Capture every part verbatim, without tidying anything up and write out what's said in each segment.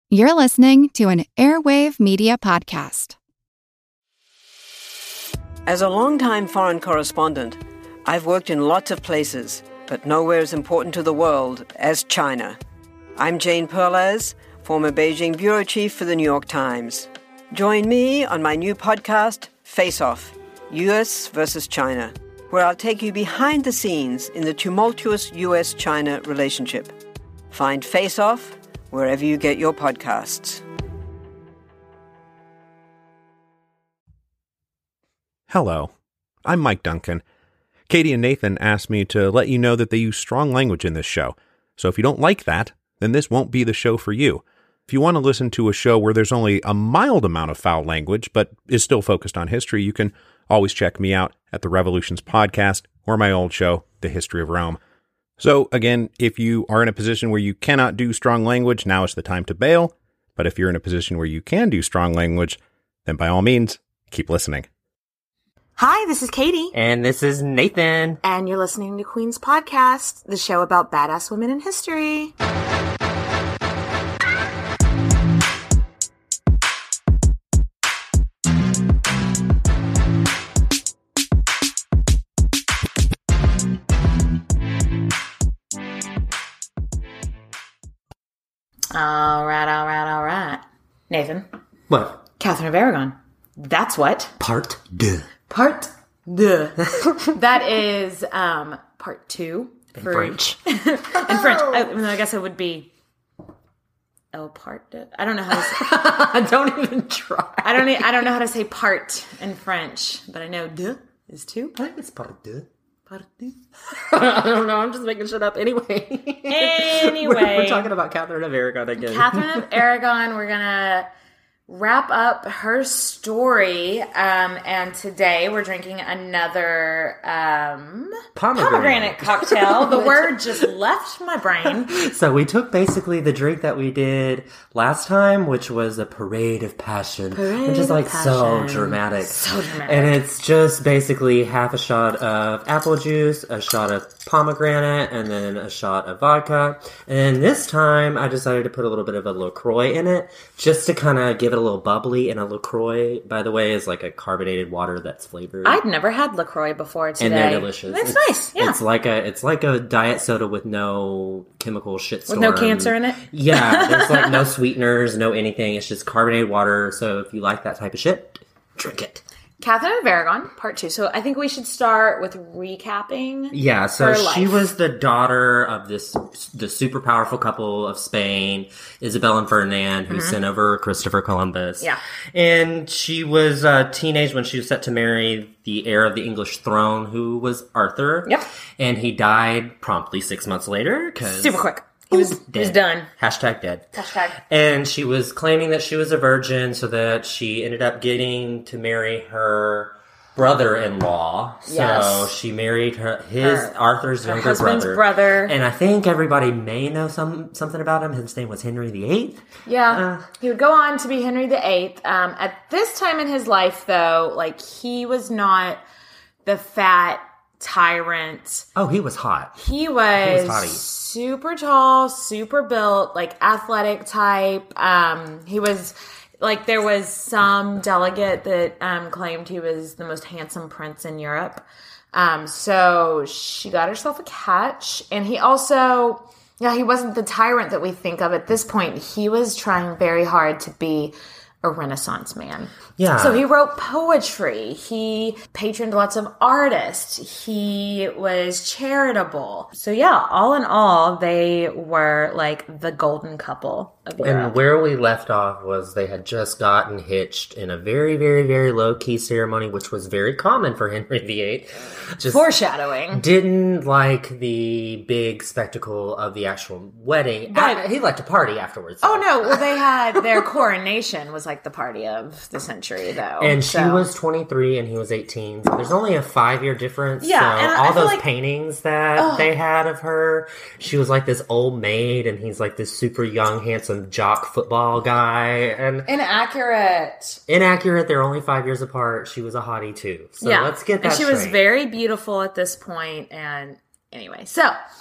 You're listening to an Airwave Media Podcast. As a longtime foreign correspondent, I've worked in lots of places, but nowhere as important to the world as China. I'm Jane Perlez, former Beijing bureau chief for the New York Times. Join me on my new podcast, Face Off, U S versus China, where I'll take you behind the scenes in the tumultuous U S China relationship. Find Face Off wherever you get your podcasts. Hello, I'm Mike Duncan. Katie and Nathan asked me to let you know that they use strong language in this show. So if you don't like that, then this won't be the show for you. If you want to listen to a show where there's only a mild amount of foul language, but is still focused on history, you can always check me out at the Revolutions Podcast or my old show, The History of Rome. So again, if you are in a position where you cannot do strong language, now is the time to bail. But if you're in a position where you can do strong language, then by all means, keep listening. Hi, this is Katie. And this is Nathan. And you're listening to Queen's Podcast, the show about badass women in history. All right, all right, all right. Nathan. What? Catherine of Aragon. That's what. Part deux. Part deux. That is um, part two. In for, French. In French. I, I guess it would be El part deux. I don't know how to say. Don't even try. I don't. I don't know how to say part in French, but I know deux is two. I think it's part deux. Part deux. I don't know. I'm just making shit up anyway. Anyway. we're, we're talking about Catherine of Aragon again. Catherine of Aragon, we're going to wrap up her story. Um, and today we're drinking another um, pomegranate. pomegranate cocktail. The word just left my brain. So we took basically the drink that we did last time, which was a Parade of Passion. Parade which is like of so Passion. dramatic. So dramatic. And it's just basically half a shot of apple juice, a shot of pomegranate, and then a shot of vodka. And this time I decided to put a little bit of a LaCroix in it, just to kind of give it a little bubbly. And a LaCroix, by the way, is like a carbonated water that's flavored. I'd never had LaCroix before today. And they're delicious. That's it's, nice, yeah. It's like a it's like a diet soda with no chemical shitstorm. With no cancer in it? Yeah, there's like no sweeteners, no anything. It's just carbonated water. So if you like that type of shit, drink it. Catherine of Aragon, part two. So I think we should start with recapping. Yeah, so her she life. was the daughter of this the super powerful couple of Spain, Isabel and Ferdinand, who Mm-hmm. sent over Christopher Columbus. Yeah. And she was a teenage when she was set to marry the heir of the English throne, who was Arthur. Yep. And he died promptly six months later. Cause Super quick. He was, he was done. Hashtag dead. Hashtag. And she was claiming that she was a virgin, so that she ended up getting to marry her brother-in-law. So Yes. she married her his Her- Arthur's her younger husband's brother. brother. And I think everybody may know some something about him. His name was Henry the Eighth. Yeah. Uh, he would go on to be Henry the Eighth. Um, at this time in his life, though, like, he was not the fat tyrant. Oh, he was hot. He was, He was hottie. super tall, super built, like, athletic type. Um, he was... Like, there was some delegate that um, claimed he was the most handsome prince in Europe. Um, so she got herself a catch. And he also, yeah, he wasn't the tyrant that we think of at this point. He was trying very hard to be a Renaissance man. Yeah. So he wrote poetry. He patroned lots of artists. He was charitable. So yeah, all in all, they were like the golden couple of Europe. And where we left off was they had just gotten hitched in a very, very, very low-key ceremony, which was very common for Henry the Eighth. Just Foreshadowing. didn't like the big spectacle of the actual wedding. But- I- he liked to party afterwards. Oh no, well they had their coronation was like the party of the century though. And she So- was twenty-three and he was eighteen. So there's only a five-year difference. Yeah, so and I- I all feel those like- paintings that Ugh. they had of her, she was like this old maid and he's like this super young, handsome jock football guy. And inaccurate. inaccurate, they're only five years apart. She was a hottie too. So yeah. let's get that And she was straight. very beautiful at this point and anyway, so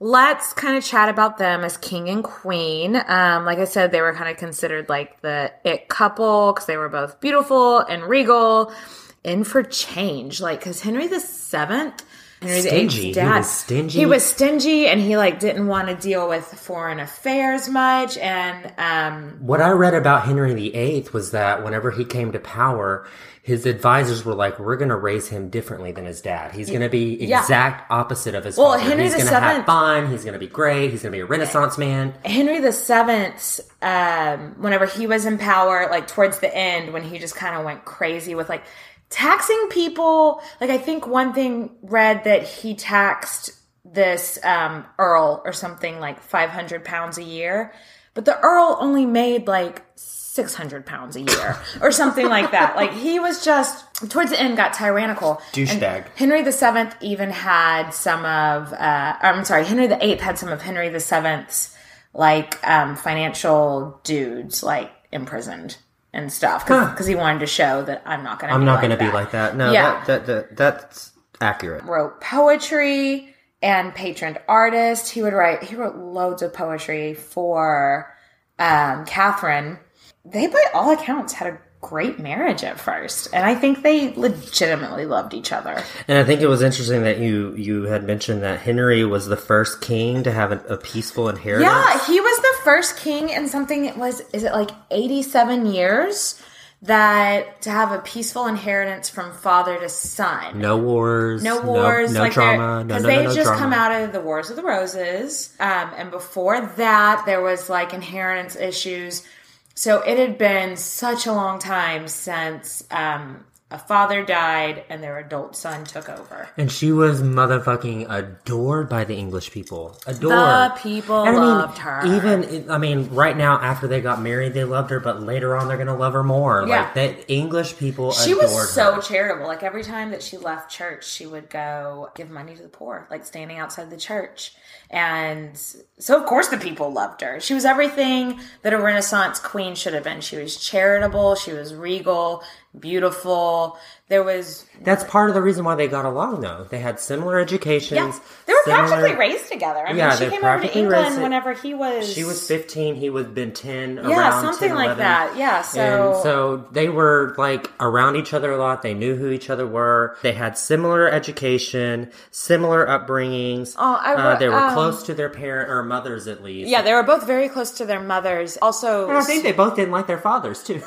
let's kind of chat about them as king and queen. Um, like I said, they were kind of considered like the it couple because they were both beautiful and regal, in for change. Like, because Henry the Seventh, Henry the Eighth's dad, he was stingy. He was stingy, and he like didn't want to deal with foreign affairs much. And um, what I read about Henry the Eighth was that whenever he came to power, his advisors were like, we're going to raise him differently than his dad. He's going to be exact yeah. opposite of his well, father. Henry he's going to have fun. He's going to be great. He's going to be a Renaissance man. Henry the Seventh, um, whenever he was in power, like towards the end, when he just kind of went crazy with like taxing people. Like, I think one thing read that he taxed this um, Earl or something like five hundred pounds a year. But the Earl only made like six hundred pounds a year or something like that. Like, he was just, towards the end, got tyrannical. Douchebag. Henry the Seventh even had some of, uh, I'm sorry, Henry the Eighth had some of Henry the Seventh's, like, um, financial dudes, like, imprisoned and stuff. Because huh. he wanted to show that I'm not going to be I'm not like going to that. be like that. No, yeah. that, that, that that's accurate. Wrote poetry and patroned artist. He would write, he wrote loads of poetry for um, Catherine. They, by all accounts, had a great marriage at first. And I think they legitimately loved each other. And I think it was interesting that you, you had mentioned that Henry was the first king to have a, a peaceful inheritance. Yeah, he was the first king in something, it was, is it like eighty-seven years? That to have a peaceful inheritance from father to son. No wars. No wars. No, no like drama. Because no, no, they no, had no just drama. come out of the Wars of the Roses. Um, and before that, there was like inheritance issues. So it had been such a long time since um, a father died and their adult son took over. And she was motherfucking adored by the English people. Adored. The people and loved I mean, her. Even, I mean, right now, after they got married, they loved her, but later on, they're going to love her more. Yeah. Like, the English people She adored was so her. charitable. Like, every time that she left church, she would go give money to the poor, like standing outside the church. And so, of course, the people loved her. She was everything that a Renaissance queen should have been. She was charitable. She was regal, beautiful. There was... That's part of the reason why they got along, though. They had similar educations. Yeah. They were similar... practically raised together. I mean, yeah, she they came over to practically England raised... whenever he was... She was fifteen. He would have been ten, yeah, around something ten, like eleven. that. Yeah, so... And so they were, like, around each other a lot. They knew who each other were. They had similar education, similar upbringings. Oh, I uh, They were um, close to their parent, or mothers, at least. Yeah, they were both very close to their mothers. Also... And I think they both didn't like their fathers, too.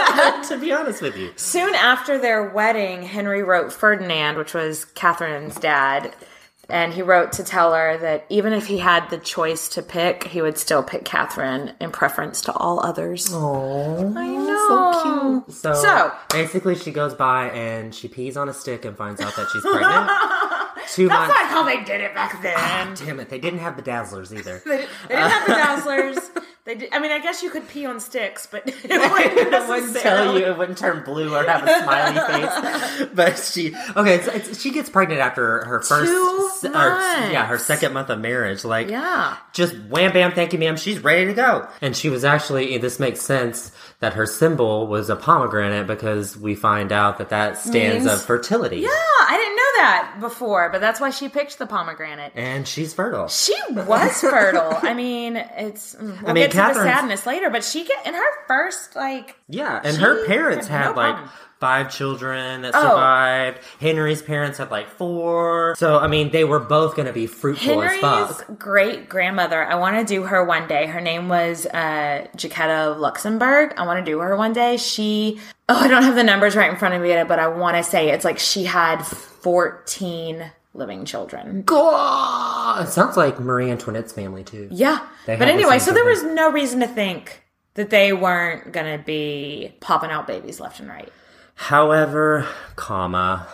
To be honest with you. Soon after their wedding, Henry wrote Ferdinand, which was Catherine's dad, and he wrote to tell her that even if he had the choice to pick, he would still pick Catherine in preference to all others. Oh, I know. so cute. So, So- basically, she goes by and she pees on a stick and finds out that she's pregnant. Two That's months. not how they did it back then. Ah, damn it! They didn't have the Dazzlers either. They, didn't- they didn't have the Dazzlers. They did, I mean, I guess you could pee on sticks, but it wouldn't, It wouldn't tell necessarily- you. It wouldn't turn blue or have a smiley face. But she, okay, it's, it's, she gets pregnant after her first, Two se- or, months. yeah, her second month of marriage. Like, Yeah. just wham bam, thank you, ma'am. She's ready to go. And she was actually. This makes sense that her symbol was a pomegranate because we find out that that stands Means- of fertility. Yeah, I didn't know that before, but that's why she picked the pomegranate. And she's fertile. She was fertile. I mean, it's we'll I mean, get to the Catherine's- sadness later, but she get in her first like Yeah, and She her parents had had no like problem. five children that Oh. survived. Henry's parents had like four. So I mean, they were both going to be fruitful as Henry's fuck. great grandmother. I want to do her one day. Her name was uh, Jacquetta of Luxembourg. I want to do her one day. She oh, I don't have the numbers right in front of me yet, but I want to say it's like she had fourteen living children. God, it sounds like Marie Antoinette's family too. Yeah, They but had the anyway, same so there was children. no reason to think that they weren't going to be popping out babies left and right. However, comma,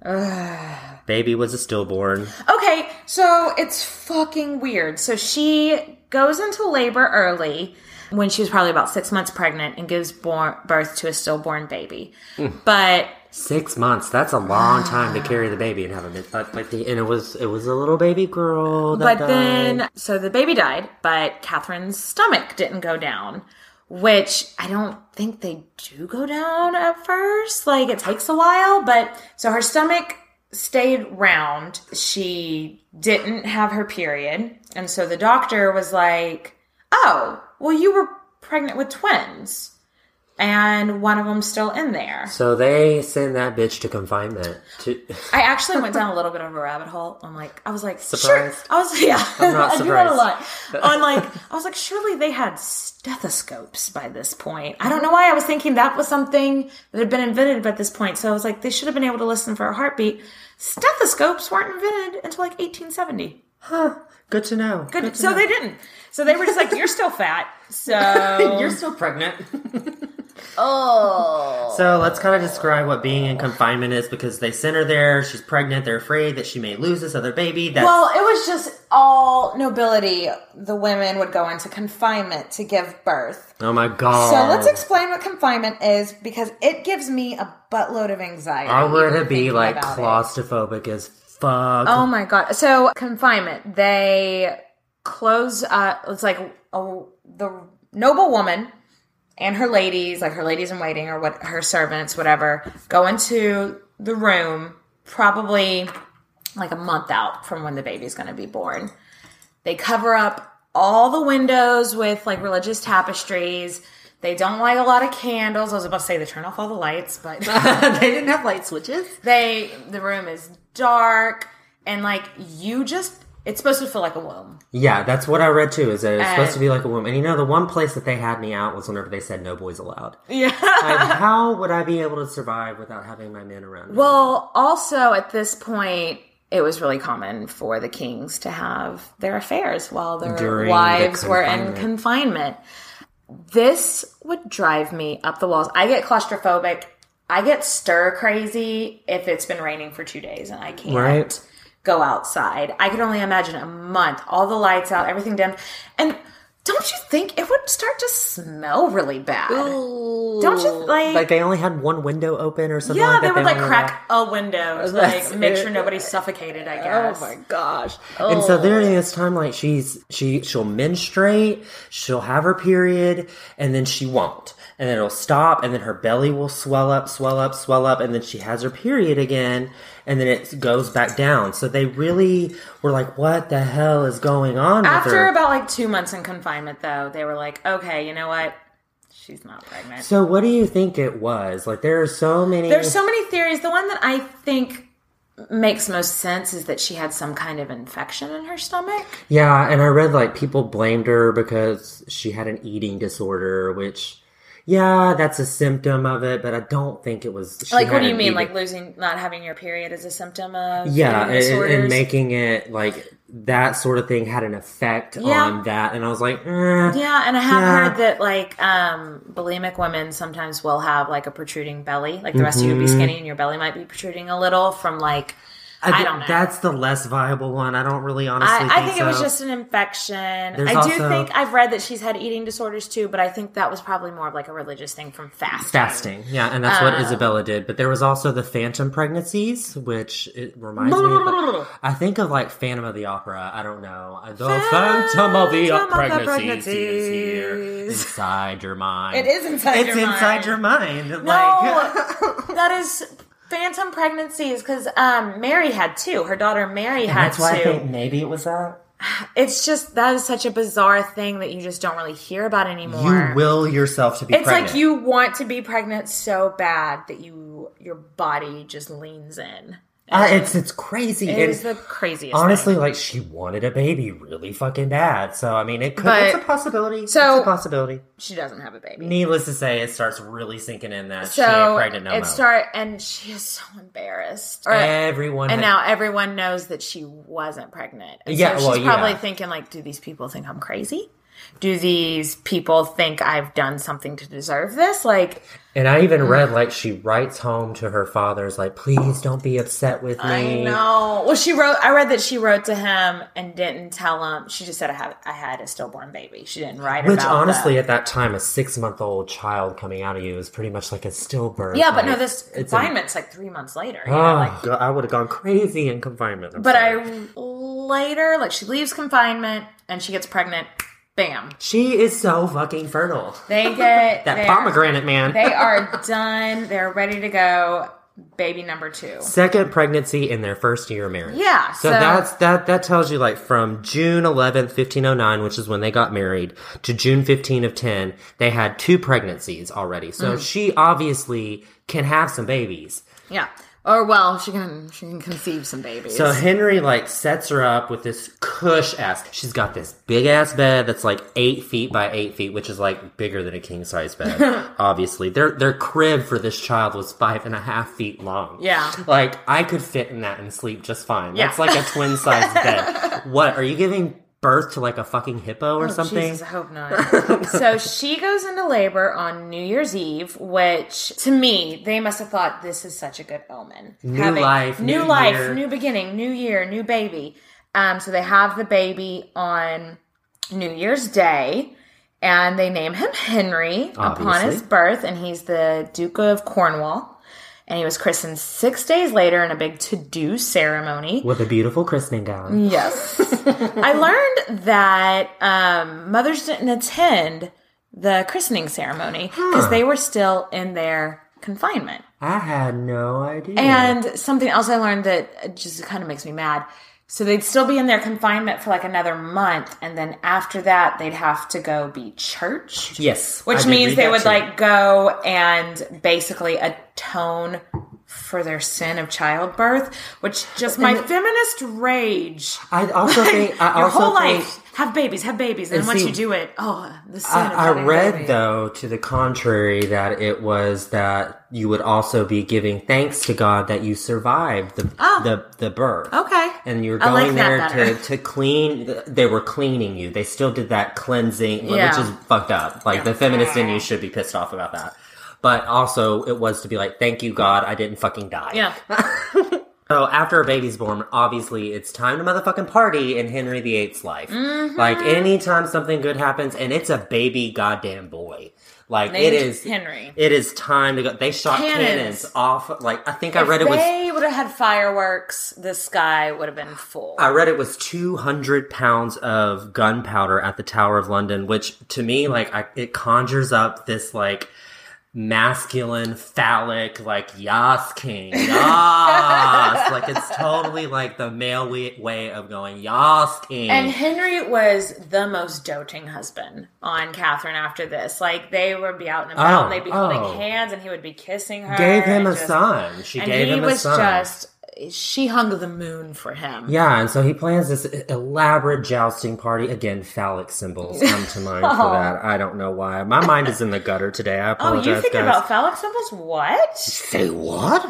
baby was a stillborn. Okay, so it's fucking weird. So she goes into labor early when she was probably about six months pregnant and gives born, birth to a stillborn baby. But Six months. That's a long time to carry the baby and have a mid. Like, like the, and it was it was a little baby girl. That but died. then so the baby died, but Catherine's stomach didn't go down, which I don't think they do go down at first. Like it takes a while, but so her stomach stayed round. She didn't have her period. And so the doctor was like, oh, well, you were pregnant with twins. And one of them's still in there. So they send that bitch to confinement. To... I actually went down a little bit of a rabbit hole. I'm like, I was like, surprised? Sure. I was, yeah. I'm not I do that a surprised. lot. I'm like, I was like, surely they had stethoscopes by this point. I don't know why I was thinking that was something that had been invented by this point. So I was like, they should have been able to listen for a heartbeat. Stethoscopes weren't invented until like eighteen seventy. Huh. Good to know. Good. Good to so know. they didn't. So they were just like, you're still fat. So You're still pregnant. Oh. So let's kind of describe what being in confinement is, because they sent her there. She's pregnant. They're afraid that she may lose this other baby. That's... Well, it was just all nobility. The women would go into confinement to give birth. Oh my God. So let's explain what confinement is, because it gives me a buttload of anxiety. I would even be thinking like about claustrophobic it. as fuck. Oh my God. So confinement, they close, uh, it's like a, the noble woman and her ladies, like her ladies in waiting or what, her servants, whatever, go into the room probably like a month out from when the baby's going to be born. They cover up all the windows with like religious tapestries. They don't light a lot of candles. I was about to say they turn off all the lights, but they didn't have light switches. They, the room is dark and like you just, it's supposed to feel like a womb. Yeah, that's what I read too, is that it's And- supposed to be like a womb. And you know, the one place that they had me out was whenever they said no boys allowed. Yeah. Like, how would I be able to survive without having my men around me? Well, also at this point, it was really common for the kings to have their affairs while their During wives the were in confinement. confinement. This would drive me up the walls. I get claustrophobic. I get stir crazy if it's been raining for two days and I can't Right. go outside. I could only imagine a month, all the lights out, everything dimmed. And don't you think it would start to smell really bad? Don't you like... Like they only had one window open or something Yeah, like that? they would like only crack a window to That's like make it. sure nobody's suffocated, I guess. Oh my gosh. And so during this time, like she's, she, she'll menstruate, she'll have her period, and then she won't. And then it'll stop, and then her belly will swell up, swell up, swell up, and then she has her period again, and then it goes back down. So they really were like, what the hell is going on with After her? about like two months in confinement, though, they were like, okay, you know what? She's not pregnant. So what do you think it was? Like there are so many... There's so many theories. The one that I think makes most sense is that she had some kind of infection in her stomach. Yeah, and I read like people blamed her because she had an eating disorder, which... Yeah, that's a symptom of it, but I don't think it was... she Like, what had do you an mean? eating- Like losing, not having your period is a symptom of Yeah, eating and, disorders? and making it, like, that sort of thing had an effect Yeah. on that. And I was like, eh. Yeah, and I have Yeah. heard that, like, um, bulimic women sometimes will have, like, a protruding belly. Like, the rest of you would be skinny and your belly might be protruding a little from, like, I, thi- don't know. That's the less viable one. I don't really honestly I, think I think so. it was just an infection. There's I do also- think I've read that she's had eating disorders too, but I think that was probably more of like a religious thing from fasting. Fasting, yeah, and that's what Uh, Isabella did. But there was also the phantom pregnancies, which it reminds me of, like, I think of like Phantom of the Opera. I don't know. The Phantom of the Phantom of the Pregnancies is here Pregnancies. inside your mind. It is inside It's your mind. inside your mind. No, Like, that is phantom pregnancies because um, Mary had two. Her daughter Mary and had that's why I two. think maybe it was that. It's just that is such a bizarre thing that you just don't really hear about anymore. You will yourself to be It's pregnant. like you want to be pregnant so bad that you your body just leans in. Uh, it's it's crazy. It And is the craziest. honestly, thing. like she wanted a baby really fucking bad. So I mean, it could. But- it's a possibility. so- it's a possibility. she doesn't have a baby. Needless to say, it starts really sinking in that she So ain't pregnant no it more. start and she is so embarrassed. Or- Everyone and had- now everyone knows that she wasn't pregnant. And Yeah, so well, she's probably yeah. thinking like, do these people think I'm crazy? Do these people think I've done something to deserve this? Like, And I even read like she writes home to her father's like, please don't be upset with me. I know. Well, she wrote. I read that she wrote to him and didn't tell him. She just said I had I had a stillborn baby. She didn't write Which about honestly, the- at that time, a six month old child coming out of you is pretty much like a stillbirth. yeah, but no, Like, this it's a- confinement's like three months later. You Oh, know, like, God, I would have gone crazy in confinement. I'm but sorry. I later, like, she leaves confinement and she gets pregnant. Bam. She is so fucking fertile. They get That they're- pomegranate man. They are done. They're ready to go. baby number two. Second pregnancy in their first year of marriage. Yeah. So, so that's that that tells you like from June eleventh, fifteen oh nine, which is when they got married, to June fifteenth of ten, they had two pregnancies already. So mm-hmm. she obviously can have some babies. Yeah. Or, well, she can she can conceive some babies. So Henry, like, sets her up with this cush-ass... She's got this big-ass bed that's, like, eight feet by eight feet, which is, like, bigger than a king-size bed, obviously. Their their crib for this child was five and a half feet long. Yeah. Like, I could fit in that and sleep just fine. Yeah. That's like a twin-size bed. What, are you giving birth to, like, a fucking hippo or oh, something? Jesus, I hope not. So she goes into labor on New Year's Eve, which, to me, they must have thought this is such a good omen. New Having, life, new, new life, year. new beginning, new year, new baby. Um, so they have the baby on New Year's Day, and they name him Henry Obviously. upon his birth, and he's the Duke of Cornwall. And he was christened six days later in a big to-do ceremony. With a beautiful christening gown. Yes. I learned that um, mothers didn't attend the christening ceremony because Huh. they were still in their confinement. I had no idea. And something else I learned that just kind of makes me mad. So they'd still be in their confinement for like another month, and then after that, they'd have to go be churched. Yes. Which I did means read they that would too. like go and basically atone for their sin of childbirth, which just my feminist rage. I also think I Your also whole think, life, have babies, have babies, and, And once see, you do it, oh, the sin of I, I having a read baby. though to the contrary that it was that you would also be giving thanks to God that you survived the Oh. the, the birth. Okay. And you were I like going that there to, better. to clean. They were cleaning you. They still did that cleansing, Yeah. which is fucked up. Like the feminist in you should be pissed off about that. But also, it was to be like, thank you, God, I didn't fucking die. Yeah. So after a baby's born, obviously it's time to motherfucking party in Henry the Eighth's life. Mm-hmm. Like anytime something good happens, and it's a baby goddamn boy. Like Named it is Henry. It is time to go. They shot Cannons. cannons, off. Like I think I If read it was. they would have had fireworks, the sky would have been full. I read it was two hundred pounds of gunpowder at the Tower of London, which to me, like, I, it conjures up this like masculine, phallic, like yas king, yas. Like it's totally like the male way, way of going yas king. And Henry was the most doting husband on Catherine after this. Like, they would be out and about, Oh, and they'd be oh. holding hands, and he would be kissing her. Gave him and a just- son. She and gave he him a was son. just, she hung the moon for him. Yeah, and so he plans this elaborate jousting party. Again, phallic symbols come to mind for that. I don't know why. My mind is in the gutter today. I Oh, apologize, you thinking guys. about phallic symbols? What? Say what?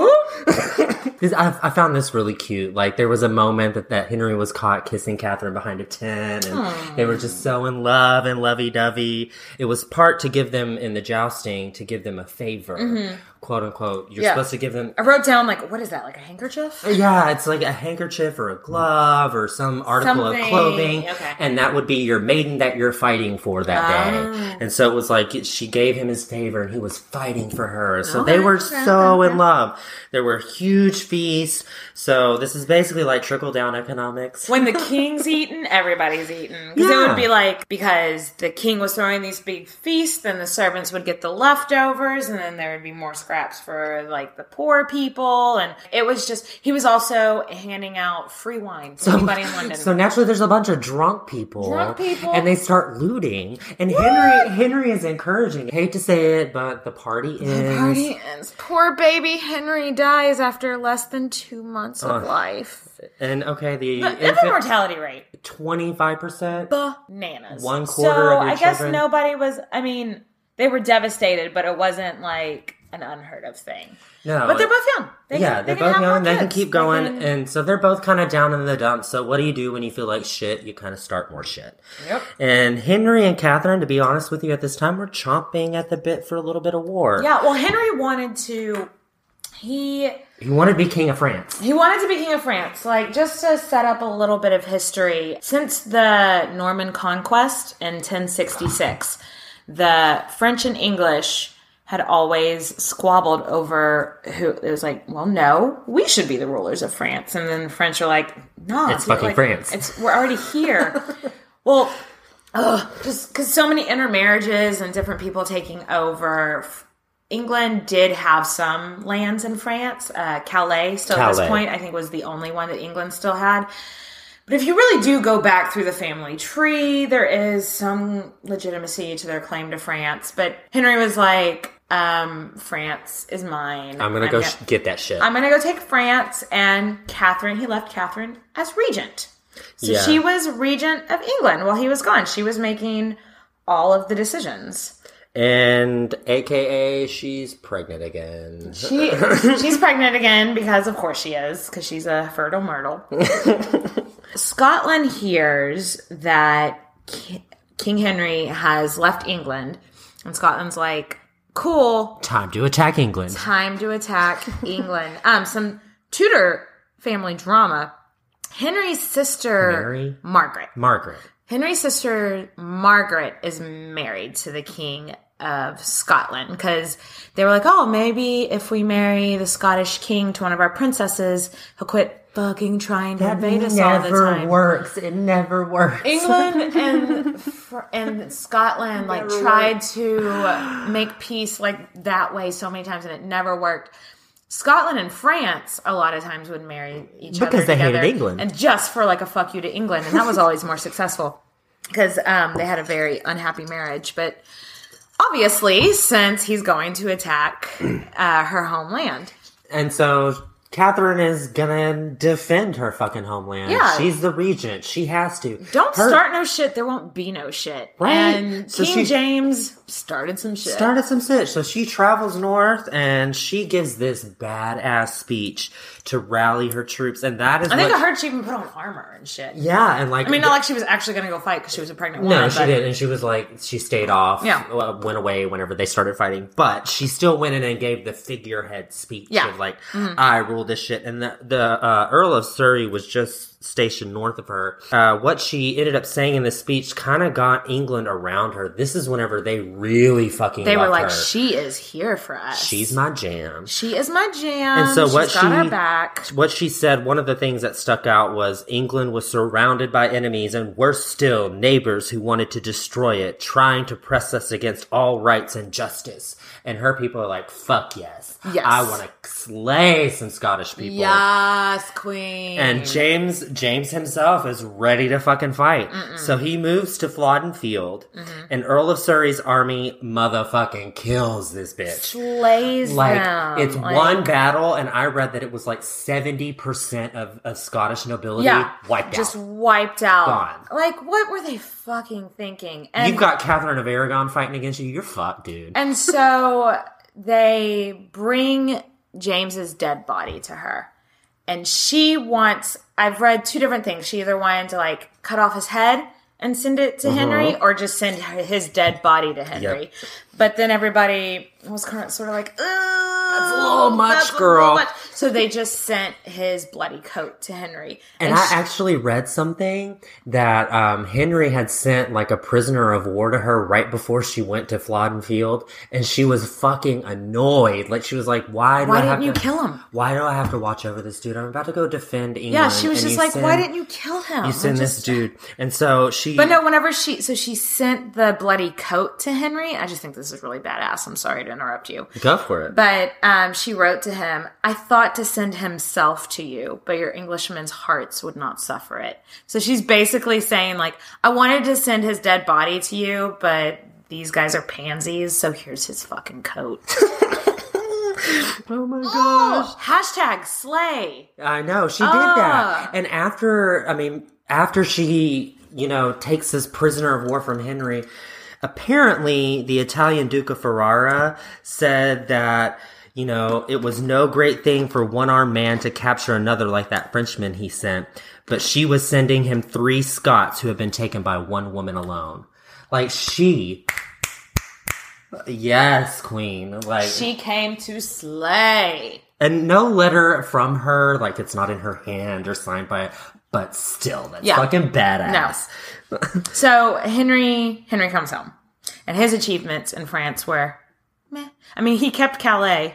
This- I, I found this really cute. Like, there was a moment that, that Henry was caught kissing Catherine behind a tent, and Aww. they were just so in love and lovey-dovey. It was part to give them, in the jousting, to give them a favor. Mm-hmm. Quote, unquote. You're Yeah. supposed to give them... I wrote down, like, what is that, like a handkerchief? Yeah, it's like a handkerchief or a glove or some article Something. of clothing. Okay. And that would be your maiden that you're fighting for that Oh. day. And so it was like she gave him his favor and he was fighting for her. So Okay, they were okay, so okay. in love. There were huge feasts. So this is basically like trickle down economics. When the king's eaten, everybody's eaten. Because Yeah. it would be like, because the king was throwing these big feasts, then the servants would get the leftovers, and then there would be more scraps for, like, the poor people. And it was just, he was also handing out free wine to anybody in London. So naturally, there's a bunch of drunk people, Drunk people. and they start looting. And Henry, Henry is encouraging. Hate to say it, but the party ends. The party ends. Poor baby Henry dies after less than two months of Ugh. life. And okay, the The infant, infant mortality rate, twenty-five percent. bananas. One quarter so of your I guess children? nobody was, I mean, they were devastated, but it wasn't like an unheard of thing. No, But they're both young. They yeah, can, they're they can both have more young. They can kids. keep They going, can- and so they're both kind of down in the dumps. So what do you do when you feel like shit? You kind of start more shit. Yep. And Henry and Catherine, to be honest with you, at this time, were chomping at the bit for a little bit of war. Yeah, well, Henry wanted to, he He wanted to be king of France. He wanted to be king of France. Like, just to set up a little bit of history, since the Norman conquest in ten sixty-six, the French and English had always squabbled over who, it was like, well, no, we should be the rulers of France. And then the French are like, no. It's fucking like, France. It's, we're already here. Well, ugh, just because so many intermarriages and different people taking over, England did have some lands in France. Uh, Calais, still Calais. at this point, I think was the only one that England still had. But if you really do go back through the family tree, there is some legitimacy to their claim to France. But Henry was like, um, France is mine. I'm going to go sh- get that shit. I'm going to go take France. And Catherine, he left Catherine as regent. So Yeah. she was regent of England while he was gone. She was making all of the decisions. And A K A she's pregnant again. She She's pregnant again because, of course, she is, because she's a fertile myrtle. Scotland hears that Ki- King Henry has left England, and Scotland's like, cool, Time to attack England. time to attack England. Um, some Tudor family drama. Henry's sister, Mary? Margaret. Margaret. Henry's sister, Margaret, is married to the King of Scotland because they were like, oh, maybe if we marry the Scottish king to one of our princesses, he'll quit fucking trying to invade us all the time. works. It never works. England and fr- and Scotland like tried to make peace like that way so many times, and it never worked. Scotland and France a lot of times would marry each other Because they hated together, England. and just for like a fuck you to England, and that was always more successful because um, they had a very unhappy marriage. But obviously, since he's going to attack uh, her homeland, And so Catherine is gonna defend her fucking homeland. Yeah. She's the regent. She has to. don't Her- start no shit. There won't be no shit. Right. And So King she- James started some shit. Started some shit. So she travels north and she gives this badass speech to rally her troops. And that is I think what, I heard she even put on armor and shit. Yeah, and like I mean, not like she was actually going to go fight because she was a pregnant woman. No, she but didn't. And she was like, she stayed off. Yeah. uh, Went away whenever they started fighting. But she still went in and gave the figurehead speech Yeah. of like, I rule this shit. And the, the uh, Earl of Surrey was just stationed north of her. Uh, what she ended up saying in this speech kind of got England around her. This is whenever they really fucking They were loved like, her. she is here for us. She's my jam. She is my jam. And so what She's got she- our back. What she said, one of the things that stuck out was England was surrounded by enemies and worse still, neighbors who wanted to destroy it, trying to press us against all rights and justice. And her people are like, fuck yes. Yes. I want to slay some Scottish people. Yes, queen. And James James himself is ready to fucking fight. So he moves to Flodden Field, Mm-hmm. and Earl of Surrey's army motherfucking kills this bitch. slays Like, them. it's Like, one battle, and I read that it was like seventy percent of, of Scottish nobility Yeah. wiped Just out. wiped out. Gone. Like, what were they fucking thinking? And, You've got Catherine of Aragon fighting against you. You're fucked, dude. and so they bring James's dead body to her. And she wants, I've read two different things. She either wanted to like cut off his head and send it to Henry, or just send her, his dead body to Henry. Yep. But then everybody was kind of sort of like, Ugh, That's a little much, that's a girl." little much." So they just sent his bloody coat to Henry. And I she- actually read something that um, Henry had sent like a prisoner of war to her right before she went to Flodden Field, and she was fucking annoyed. Like she was like, "Why? Do Why I have didn't you to, kill him? Why do I have to watch over this dude? I'm about to go defend England." Yeah, she was and just you like, send- why didn't you kill him? You send I this just- dude, and so she. But no, whenever she, so she sent the bloody coat to Henry. I just think this is really badass. I'm sorry to interrupt you. Go for it. But um, she wrote to him, I thought to send himself to you, but your Englishmen's hearts would not suffer it. So she's basically saying, like, I wanted to send his dead body to you, but these guys are pansies, so here's his fucking coat. Oh my gosh. Oh, hashtag slay. I know, she did Ah. that. And after, I mean, after she, you know, takes this prisoner of war from Henry, apparently the Italian Duke of Ferrara said that, you know, it was no great thing for one-armed man to capture another like that Frenchman he sent, but she was sending him three Scots who had been taken by one woman alone. Like, she... Yes, queen. Like, She came to slay. and no letter from her, like it's not in her hand or signed by, but still, that's Yeah. fucking badass. So Henry Henry comes home, and his achievements in France were meh. I mean, he kept Calais,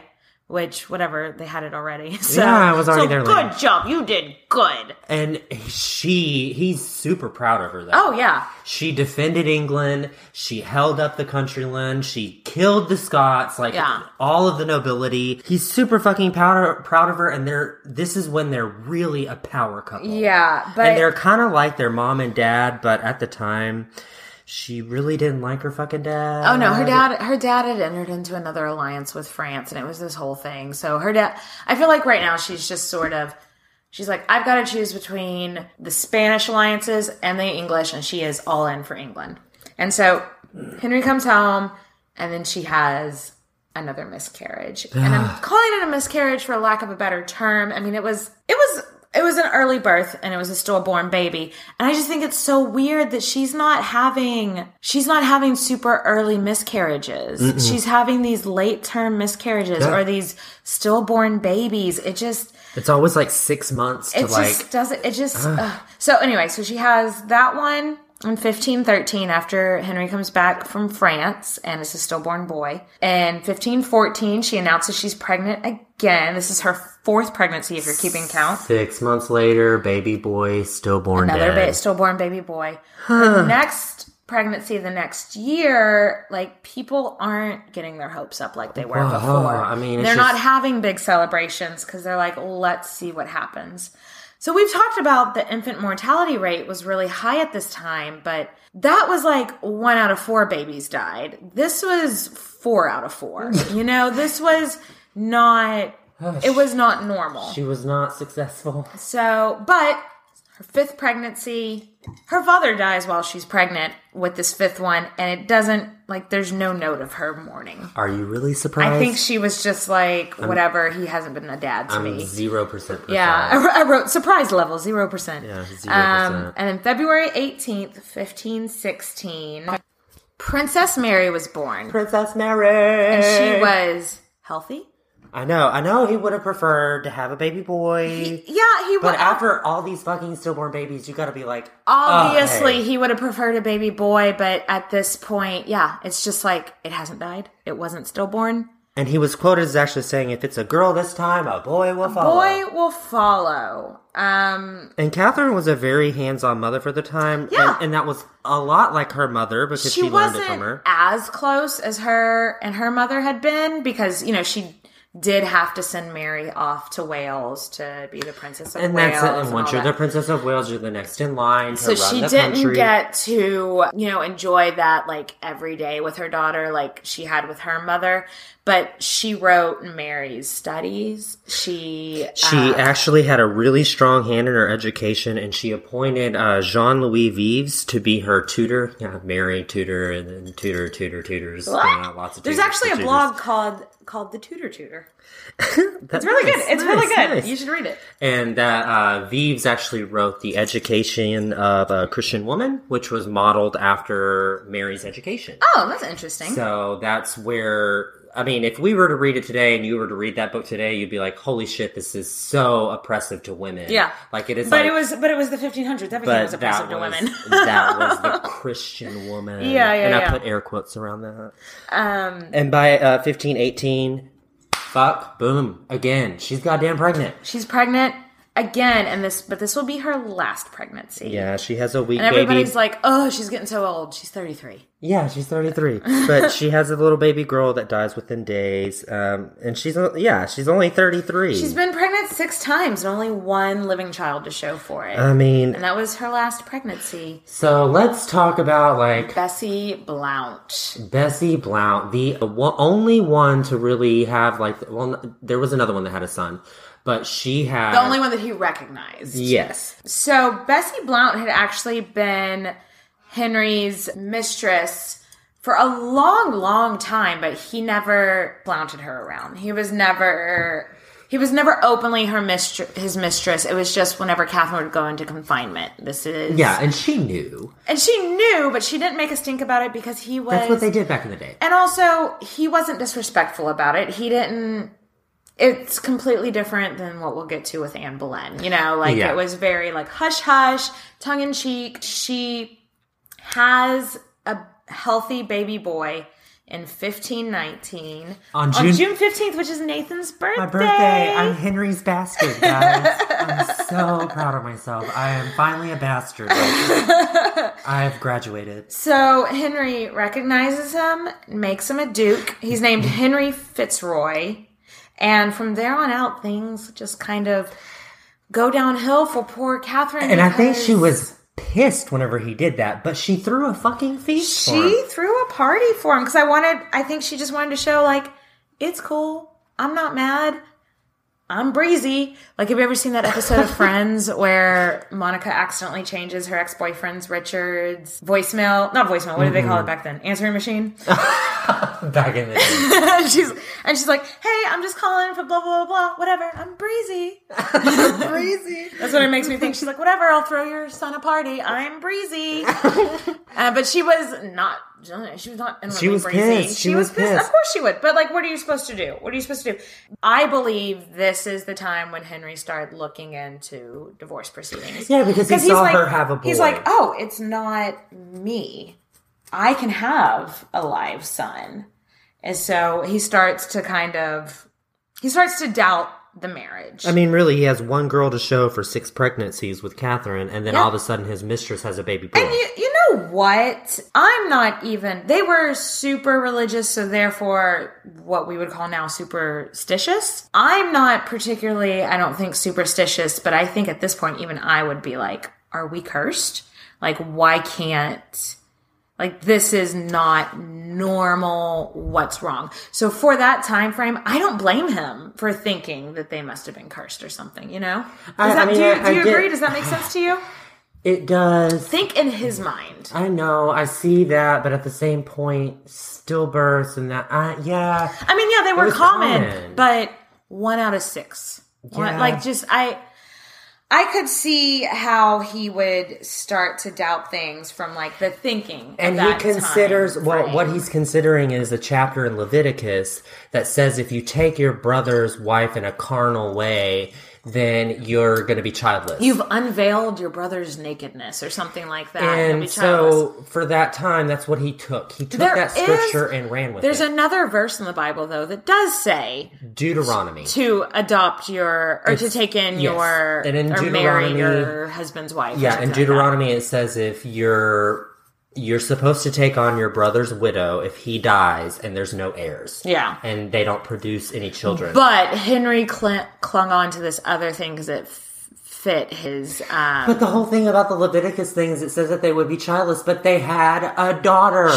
which, whatever, they had it already. So, yeah, I was already so there. Good later. job. You did good. And she, he's super proud of her, though. Oh, yeah. She defended England. She held up the countryland. She killed the Scots, like Yeah. all of the nobility. He's super fucking proud, proud of her, and they're, this is when they're really a power couple. Yeah, but... And they're kind of like their mom and dad, but at the time... She really didn't like her fucking dad. Oh no, her dad her dad had entered into another alliance with France, and it was this whole thing. So her dad, I feel like right now she's just sort of, she's like, I've got to choose between the Spanish alliances and the English, and she is all in for England. And so Henry comes home, and then she has another miscarriage. And I'm calling it a miscarriage for lack of a better term. I mean, it was, it was... It was an early birth, and it was a stillborn baby. And I just think it's so weird that she's not having, she's not having super early miscarriages. Mm-mm. She's having these late-term miscarriages yeah. or these stillborn babies. It just... It's always like six months to it like... It just doesn't, it just... Uh. So anyway, so she has that one in fifteen thirteen after Henry comes back from France, and it's a stillborn boy. In fifteen fourteen, she announces she's pregnant again. This is her fourth pregnancy, if you're keeping count. Six months later, baby boy, stillborn Another dead. Ba- stillborn baby boy. Her next pregnancy the next year, like, people aren't getting their hopes up like they were Whoa, before. I mean, they're it's not just... having big celebrations because they're like, let's see what happens. So we've talked about the infant mortality rate was really high at this time, but that was like one out of four babies died. This was four out of four. You know, this was not, it was not normal. She was not successful. So, but her fifth pregnancy, her father dies while she's pregnant with this fifth one, and it doesn't, like, there's no note of her mourning. Are you really surprised? I think she was just like, whatever, he hasn't been a dad to I'm me. zero percent. Yeah, I, I wrote surprise level, zero percent. Yeah, zero percent. Um, and then February eighteenth, fifteen sixteen, Princess Mary was born. Princess Mary! And she was healthy. I know, I know he would have preferred to have a baby boy. He, yeah, he would. But after all these fucking stillborn babies, you gotta be like, obviously, oh, hey. he would have preferred a baby boy, but at this point, yeah, it's just like, it hasn't died. It wasn't stillborn. And he was quoted as actually saying, if it's a girl this time, a boy will a follow. boy will follow. Um, and Catherine was a very hands-on mother for the time. Yeah. And, and that was a lot like her mother because she, she learned it from her. wasn't as close as her and her mother had been because, you know, she did have to send Mary off to Wales to be the Princess of and Wales. That's it. And and once you're that. the Princess of Wales, you're the next in line to so run she the didn't country. get to, you know, enjoy that, like, every day with her daughter like she had with her mother. But she wrote Mary's studies. She She uh, actually had a really strong hand in her education, and she appointed uh, Jean-Louis Vives to be her tutor. Yeah, Mary, tutor, and then tutor, tutor, tutors. You know, lots of There's tutors, actually a tutors. blog called called The Tutor Tutor. That's It's really nice, good. It's nice, really good. nice. You should read it. And that uh, Vives actually wrote The Education of a Christian Woman, which was modeled after Mary's education. Oh, that's interesting. So that's where, I mean, if we were to read it today and you were to read that book today, you'd be like, holy shit, this is so oppressive to women. Yeah. Like it is but like, it was but it was the fifteen hundreds. Everything was but oppressive that to was, women. that was the Christian woman. Yeah, yeah, And I yeah. put air quotes around that. Um, And by uh, fifteen eighteen, fuck, boom, again, she's goddamn pregnant. she's pregnant again, and this but this will be her last pregnancy. Yeah, she has a weak And everybody's baby. like, oh, she's getting so old. She's thirty-three. Yeah, she's thirty-three. But she has a little baby girl that dies within days. Um, and she's, o- yeah, she's only thirty-three. She's been pregnant six times and only one living child to show for it. I mean, and that was her last pregnancy. so let's talk about, like, Bessie Blount. Bessie Blount, the one, only one to really have, like, well, there was another one that had a son, but she had... The only one that he recognized. Yes. So Bessie Blount had actually been Henry's mistress for a long, long time, but he never Blounted her around. He was never... He was never openly her mistr- his mistress. It was just whenever Catherine would go into confinement. This is... Yeah, and she knew. And she knew, but she didn't make a stink about it because he was... That's what they did back in the day. And also, he wasn't disrespectful about it. He didn't... It's completely different than what we'll get to with Anne Boleyn. You know, like, Yeah. it was very, like, hush-hush, tongue-in-cheek. She has a healthy baby boy in fifteen nineteen On on June- June fifteenth, which is Nathan's birthday. My birthday. I'm Henry's bastard, guys. I'm so proud of myself. I am finally a bastard. I've graduated. So Henry recognizes him, makes him a duke. He's named Henry Fitzroy. And from there on out, things just kind of go downhill for poor Catherine. And I think she was pissed whenever he did that, but she threw a fucking feast She for him. threw a party for him because I wanted, I think she just wanted to show, like, it's cool. I'm not mad. I'm breezy. Like, have you ever seen that episode of Friends where Monica accidentally changes her ex-boyfriend's Richard's voicemail? Not voicemail. What did they call it back then? Answering machine? Back in the day. she's and she's like, hey, I'm just calling for blah, blah, blah, blah. Whatever. I'm breezy. Crazy. That's what it makes me think. She's like, whatever. I'll throw your son a party. I'm breezy. uh, but she was not... She was not inwardly She was breezy. pissed. She was pissed. Of course she would. But, like, what are you supposed to do? What are you supposed to do? I believe this is the time when Henry started looking into divorce proceedings. Yeah, because he he's saw like, her have a boy. He's like, oh, it's not me. I can have a live son. And so he starts to kind of... He starts to doubt the marriage. I mean, really, he has one girl to show for six pregnancies with Catherine, and then Yeah. all of a sudden his mistress has a baby boy. And you, you know what? I'm not even... They were super religious, so therefore what we would call now superstitious. I'm not particularly, I don't think, superstitious, but I think at this point even I would be like, are we cursed? Like, why can't... Like, this is not normal. What's wrong? So for that time frame, I don't blame him for thinking that they must have been cursed or something, you know? Does I- that, I mean, do you, I- do you I get- agree? Does that make sense to you? It does. Think in his mind. I know, I see that, but at the same point, stillbirths and that, uh, yeah. I mean, yeah, they were was common, common. but one out of six. One- Yeah. like, just, I... I could see how he would start to doubt things from, like, the thinking of And he that considers, time well, frame. what he's considering is a chapter in Leviticus that says if you take your brother's wife in a carnal way, then you're going to be childless. You've unveiled your brother's nakedness or something like that. You'll and be childless. so, for that time, that's what he took. He took There that is- scripture and ran with There's it. another verse in the Bible, though, that does say Deuteronomy. to adopt your, or to It's- take in yes. your, And in or marry Deuteronomy- your husband's wife. or Yeah, something in like that. Deuteronomy it says if you're you're supposed to take on your brother's widow if he dies and there's no heirs. Yeah. And they don't produce any children. But Henry cl- clung on to this other thing because it f- fit his... Um, But the whole thing about the Leviticus thing is it says that they would be childless, but they had a daughter.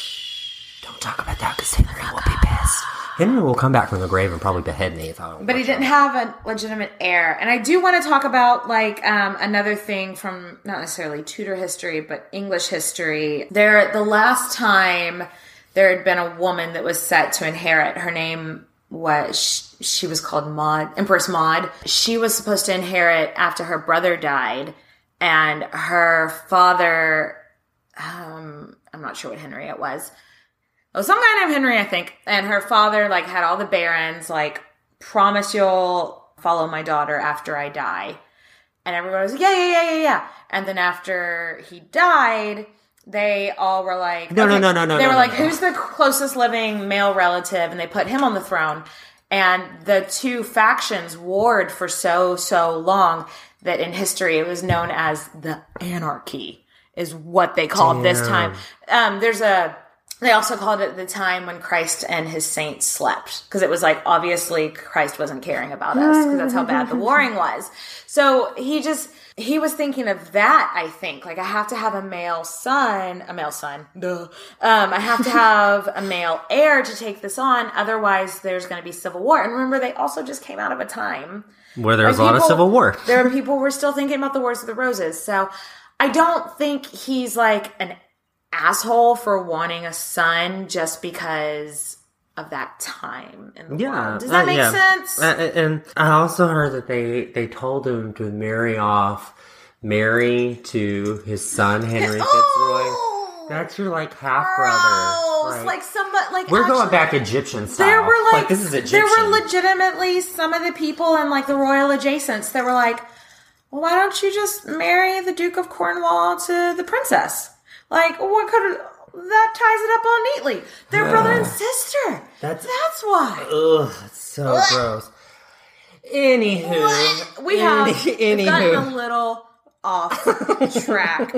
Don't talk about that because Henry will be pissed. Henry will come back from the grave and probably behead me if I don't. But he watch didn't it. have a legitimate heir. And I do want to talk about, like, um, another thing from, not necessarily Tudor history, but English history. There, the last time there had been a woman that was set to inherit, her name was, she was called Maud, Empress Maud. She was supposed to inherit after her brother died. And her father, um, I'm not sure what Henry it was. Oh, some guy named Henry, I think. And her father, like, had all the barons, like, promise you'll follow my daughter after I die. And everybody was like, yeah, yeah, yeah, yeah, yeah. And then after he died, they all were like... No, no, no, no, no, They no, were no, like, no. who's the closest living male relative? And they put him on the throne. And the two factions warred for so, so long that in history it was known as the anarchy, is what they called this time. Um, there's a... They also called it the time when Christ and his saints slept. Because it was like, obviously, Christ wasn't caring about us. Because that's how bad the warring was. So he just, he was thinking of that, I think. Like, I have to have a male son, a male son, duh. Um, I have to have a male heir to take this on. Otherwise, there's going to be civil war. And remember, they also just came out of a time Where there was a where lot of people- civil war. There were people who were still thinking about the Wars of the Roses. So I don't think he's like an asshole for wanting a son just because of that time in the Yeah, world. Does that uh, make yeah. sense? Uh, and I also heard that they they told him to marry off Mary to his son Henry Oh! Fitzroy. That's your like half brother. Gross. Like somebody, like We're going actually- back Egyptian style. There were like, this is Egyptian. there were legitimately some of the people in like the royal adjacents that were like, well, why don't you just marry the Duke of Cornwall to the princess? Like, what could that ties it up all neatly. They're brother and sister. That's that's why. Ugh, it's so gross. Anywho, what? we have any, we've gotten a little off track.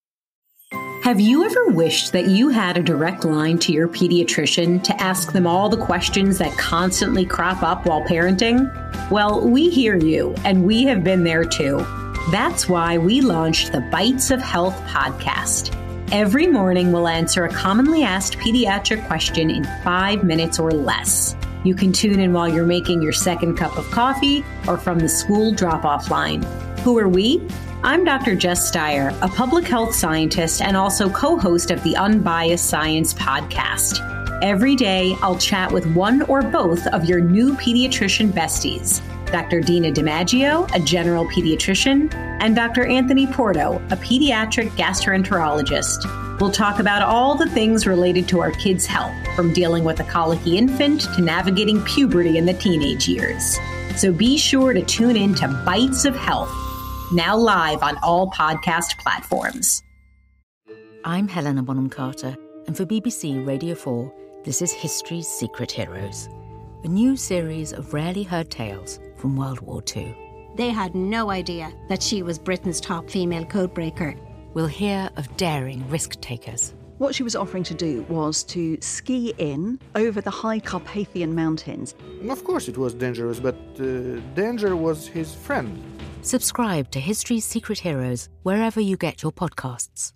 Have you ever wished that you had a direct line to your pediatrician to ask them all the questions that constantly crop up while parenting? Well, we hear you, and we have been there too. That's why we launched the Bites of Health podcast. Every morning, we'll answer a commonly asked pediatric question in five minutes or less. You can tune in while you're making your second cup of coffee or from the school drop-off line. Who are we? I'm Doctor Jess Steyer, a public health scientist and also co-host of the Unbiased Science podcast. Every day, I'll chat with one or both of your new pediatrician besties, Doctor Dina DiMaggio, a general pediatrician, and Doctor Anthony Porto, a pediatric gastroenterologist. We'll talk about all the things related to our kids' health, from dealing with a colicky infant to navigating puberty in the teenage years. So be sure to tune in to Bites of Health, now live on all podcast platforms. I'm Helena Bonham Carter, and for B B C Radio four, this is History's Secret Heroes, a new series of rarely heard tales from World War Two. They had no idea that she was Britain's top female codebreaker. We'll hear of daring risk-takers. What she was offering to do was to ski in over the high Carpathian Mountains. Of course it was dangerous, but uh, danger was his friend. Subscribe to History's Secret Heroes wherever you get your podcasts.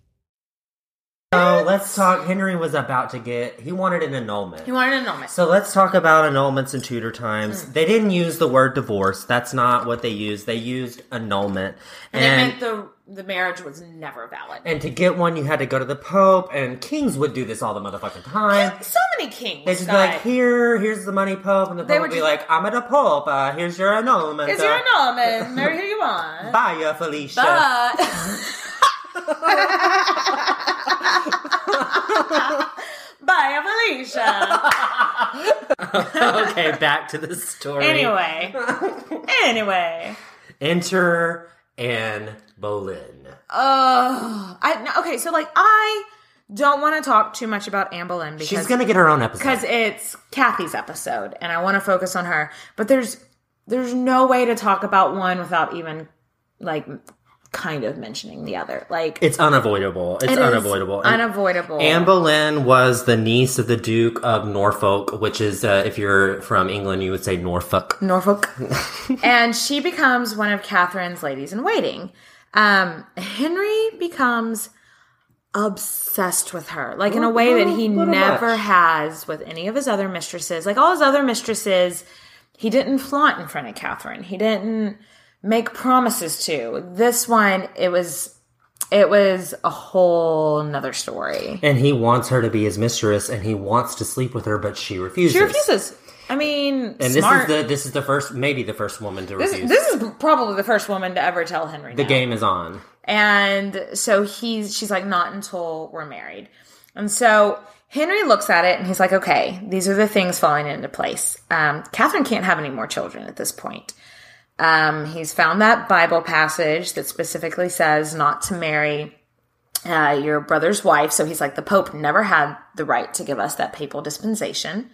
So let's talk. Henry was about to get, he wanted an annulment. He wanted an annulment. So let's talk about annulments in Tudor times. Mm. They didn't use the word divorce. That's not what they used. They used annulment. And, and it meant the the marriage was never valid. And to get one, you had to go to the Pope, and kings would do this all the motherfucking time. So many kings. They just be like, here, here's the money, Pope, and the Pope would be just like, I'm at the Pope, uh, here's your annulment. Here's uh, your annulment. Marry who you want. Bye, Felicia. Bye. Bye, Felicia. Okay, back to the story. Anyway. Anyway. Enter Anne Boleyn. Oh. I, okay, so, like, I don't want to talk too much about Anne Boleyn because... She's going to get her own episode. Because it's Kathy's episode, and I want to focus on her. But there's there's no way to talk about one without even, like... kind of mentioning the other. Like, it's unavoidable. It's it unavoidable. Unavoidable. Anne Boleyn was the niece of the Duke of Norfolk, which is, uh, if you're from England, you would say Norfolk. Norfolk. And she becomes one of Catherine's ladies in waiting. Um, Henry becomes obsessed with her, like in a way that he never much. has with any of his other mistresses. Like all his other mistresses, he didn't flaunt in front of Catherine. He didn't make promises to. This one, it was it was a whole nother story. And he wants her to be his mistress, and he wants to sleep with her, but she refuses. She refuses. I mean, and smart. this is the this is the first, maybe the first woman to this, refuse. This is probably the first woman to ever tell Henry. The no. game is on, and so he's she's like, not until we're married. And so Henry looks at it, and he's like, okay, these are the things falling into place. Um, Catherine can't have any more children at this point. Um, he's found that Bible passage that specifically says not to marry uh, your brother's wife. So he's like, the Pope never had the right to give us that papal dispensation.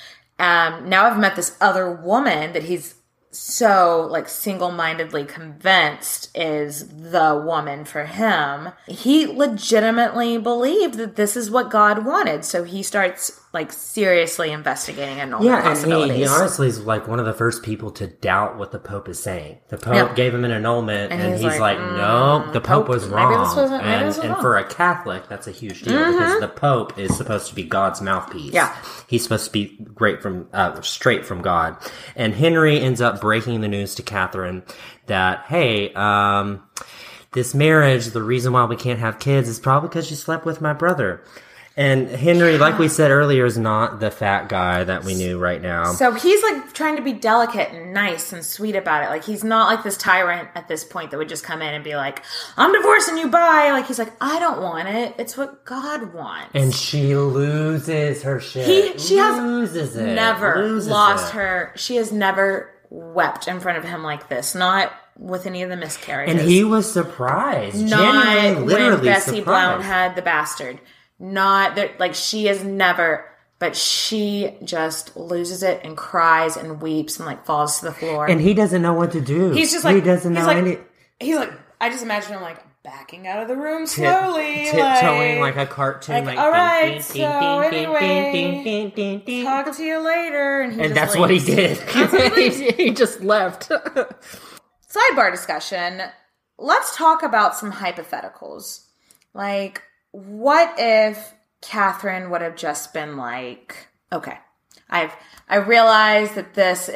Um, now I've met this other woman that he's so like single-mindedly convinced is the woman for him. He legitimately believed that this is what God wanted. So he starts like seriously investigating annulment yeah, possibilities. And he, he honestly is like one of the first people to doubt what the Pope is saying. The Pope yeah. gave him an annulment, and, and he's, he's like, like mm, "No, the Pope, Pope was wrong." Maybe this wasn't, maybe and, this was and wrong. for a Catholic, that's a huge deal mm-hmm. because the Pope is supposed to be God's mouthpiece. Yeah, he's supposed to be great from uh, straight from God. And Henry ends up breaking the news to Catherine that, hey, um, this marriage, the reason why we can't have kids is probably because you slept with my brother. And Henry, yeah. like we said earlier, is not the fat guy that we knew right now. So he's like trying to be delicate and nice and sweet about it. Like he's not like this tyrant at this point that would just come in and be like, I'm divorcing you, bye. Like he's like, I don't want it. It's what God wants. And she loses her shit. He, she loses has it. never loses lost it. her. She has never wept in front of him like this. Not with any of the miscarriages. And he was surprised. Not Genuinely, literally when Bessie surprised. Blount had the bastard. Not that, like, she is never, but she just loses it and cries and weeps and, like, falls to the floor. And he doesn't know what to do. He's just like, he doesn't he's know like, any. He's like, I just imagine him, like, backing out of the room slowly. Tip, tiptoeing like, like a cartoon. Like, like all ding, right, ding, so ding, ding, anyway, ding, ding, ding, ding, talk to you later. And, he and just that's leaves. what he did. That's what he, did. He just left. Sidebar discussion. Let's talk about some hypotheticals. Like, what if Catherine would have just been like, okay, I've I realize that this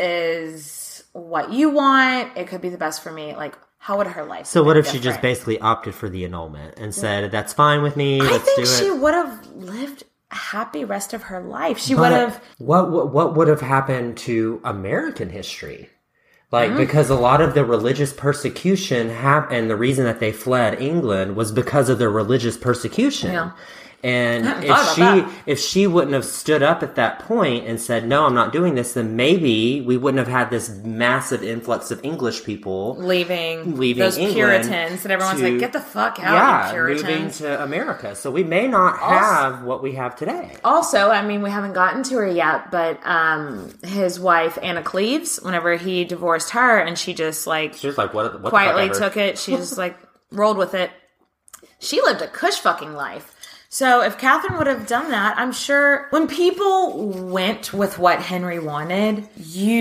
is what you want. It could be the best for me. Like, how would her life So have what been if she different? just basically opted for the annulment and said, that's fine with me, I let's think do it? she would have lived a happy rest of her life. She But would have... What, what, what would have happened to American history? Like, Mm-hmm. because a lot of the religious persecution hap- and the reason that they fled England was because of the religious persecution. Yeah. And I hadn't if thought she about that. if she wouldn't have stood up at that point and said, no, I'm not doing this, then maybe we wouldn't have had this massive influx of English people leaving, leaving those England Puritans, and everyone's to- like, get the fuck out, yeah, you Puritans. moving to America. So we may not have what we have today. Also, I mean, we haven't gotten to her yet, but um, his wife, Anna Cleves, whenever he divorced her, and she just, like, She was like, what, what quietly the fuck ever? took it. She just, like, rolled with it. She lived a cush fucking life. So if Catherine would have done that, I'm sure when people went with what Henry wanted,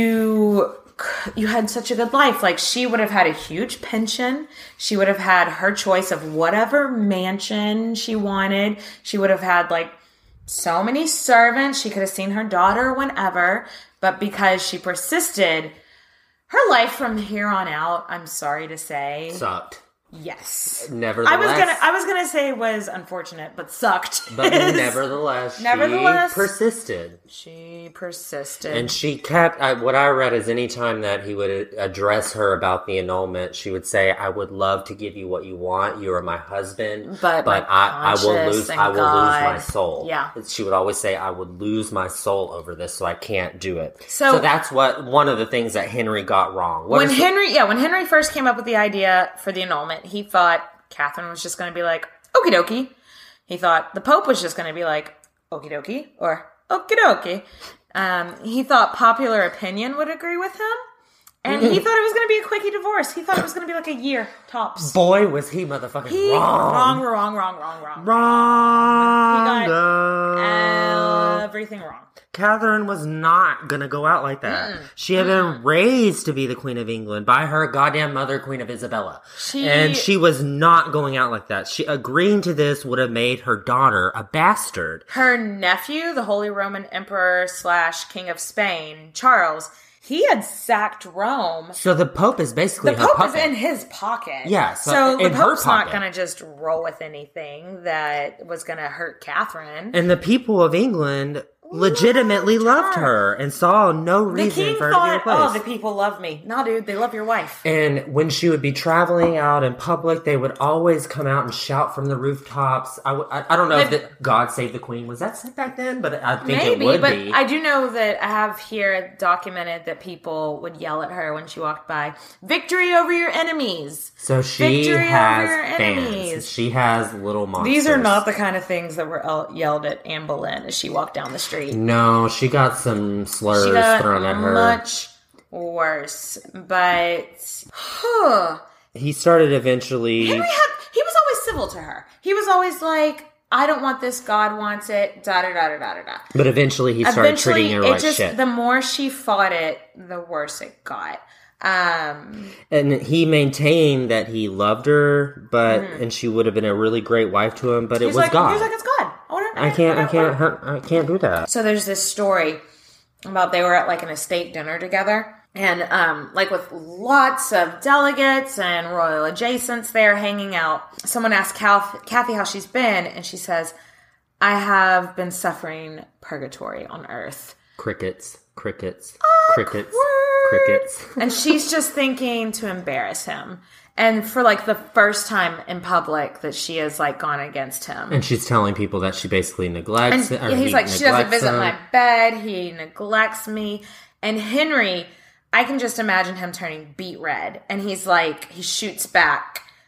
you you had such a good life. Like, she would have had a huge pension. She would have had her choice of whatever mansion she wanted. She would have had, like, so many servants. She could have seen her daughter whenever. But because she persisted, her life from here on out, I'm sorry to say, Sucked. yes. Nevertheless. I was gonna I was gonna say was unfortunate, but sucked. But nevertheless, Nevertheless, she persisted. She persisted. And she kept, I, what I read is anytime that he would address her about the annulment, she would say, I would love to give you what you want. You are my husband. But but my I, I will conscience lose, and I will God. lose my soul. Yeah. She would always say, I would lose my soul over this, so I can't do it. So- So, that's what, one of the things that Henry got wrong. What when is the- Henry, yeah, when Henry first came up with the idea for the annulment, he thought Catherine was just going to be like, okie dokie. He thought the Pope was just going to be like, okie dokie, or okie dokie. Um, he thought popular opinion would agree with him. And he thought it was going to be a quickie divorce. He thought it was going to be like a year, tops. Boy, was he motherfucking He, wrong. wrong, wrong, wrong, wrong, wrong. Wrong. He got everything wrong. Catherine was not gonna go out like that. She had been raised to be the Queen of England by her goddamn mother, Queen of Isabella. She- And she was not going out like that. She agreeing to this would have made her daughter a bastard. Her nephew, the Holy Roman Emperor slash King of Spain, Charles, he had sacked Rome. So the Pope is basically The her Pope puppet. is in his pocket. Yeah, so so the in her Pope's not pocket. going to just roll with anything that was going to hurt Catherine. And the people of England legitimately loved her and saw no The reason king for her to be thought, replaced. oh, the people love me. No, dude, they love your wife. And when she would be traveling out in public, they would always come out and shout from the rooftops. I, w- I, I don't know if But- the God Save the Queen was that said back then, but I think Maybe, it would but be. I do know that I have here documented that people would yell at her when she walked by, "Victory over your enemies." So she Victory over your has enemies. fans. She has little monsters. These are not the kind of things that were el- yelled at Anne Boleyn as she walked down the street. No, she got some slurs She got thrown at her. much worse, but huh. He started eventually. Henry had, he was always civil to her. He was always like, I don't want this, God wants it, da da da da da da da. But eventually he started Eventually, treating her it like just, shit. the more she fought it, the worse it got. Um, And he maintained that he loved her, but Mhm. and she would have been a really great wife to him, but it he's was like, God. He's like, it's God. I, wanna, I can't, I wanna- can't, hurt- I can't do that. So there's this story about they were at like an estate dinner together, and um, like with lots of delegates and royal adjacents there hanging out. Someone asked Kath- Kathy how she's been, and she says, I have been suffering purgatory on earth. Crickets, crickets, crickets, crickets. And she's just thinking to embarrass him. And for like the first time in public that she has like gone against him. And she's telling people that she basically neglects. And or yeah, he's he like, she doesn't neglects visit them. my bed. He neglects me. And Henry, I can just imagine him turning beet red. And he's like, he shoots back.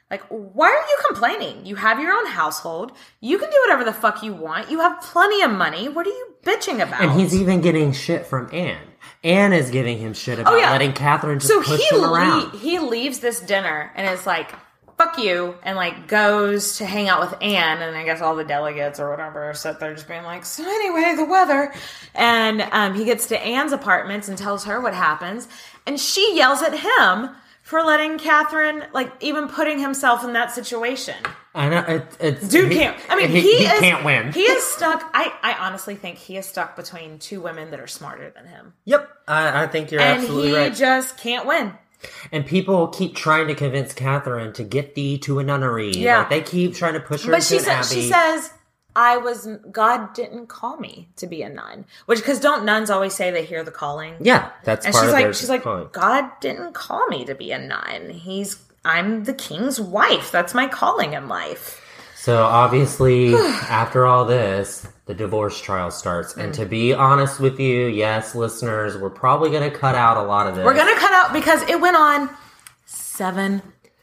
Like, why are you complaining? You have your own household. You can do whatever the fuck you want. You have plenty of money. What are you bitching about? And he's even getting shit from Anne. Anne is giving him shit about oh, yeah. letting Catherine just so push he him around. Le- he leaves this dinner and is like, fuck you, and like goes to hang out with Anne, and I guess all the delegates or whatever sit there just being like, so anyway, the weather. And um, he gets to Anne's apartment and tells her what happens, and she yells at him for letting Catherine, like, even putting himself in that situation. I know, it, it's... Dude he, can't... I mean, he, he, he is, can't win. He is stuck... I, I honestly think he is stuck between two women that are smarter than him. Yep, I, I think you're and absolutely right. And he just can't win. And people keep trying to convince Catherine to get thee to a nunnery. Yeah. Like, they keep trying to push her but into she an sa- abbey. she says... I was, God didn't call me to be a nun. Which, because don't nuns always say they hear the calling? Yeah, that's and part she's of like, their she's like, calling. God didn't call me to be a nun. He's, I'm the king's wife. That's my calling in life. So obviously, after all this, the divorce trial starts. And Mm. to be honest with you, yes, listeners, we're probably going to cut out a lot of this. We're going to cut out because it went on seven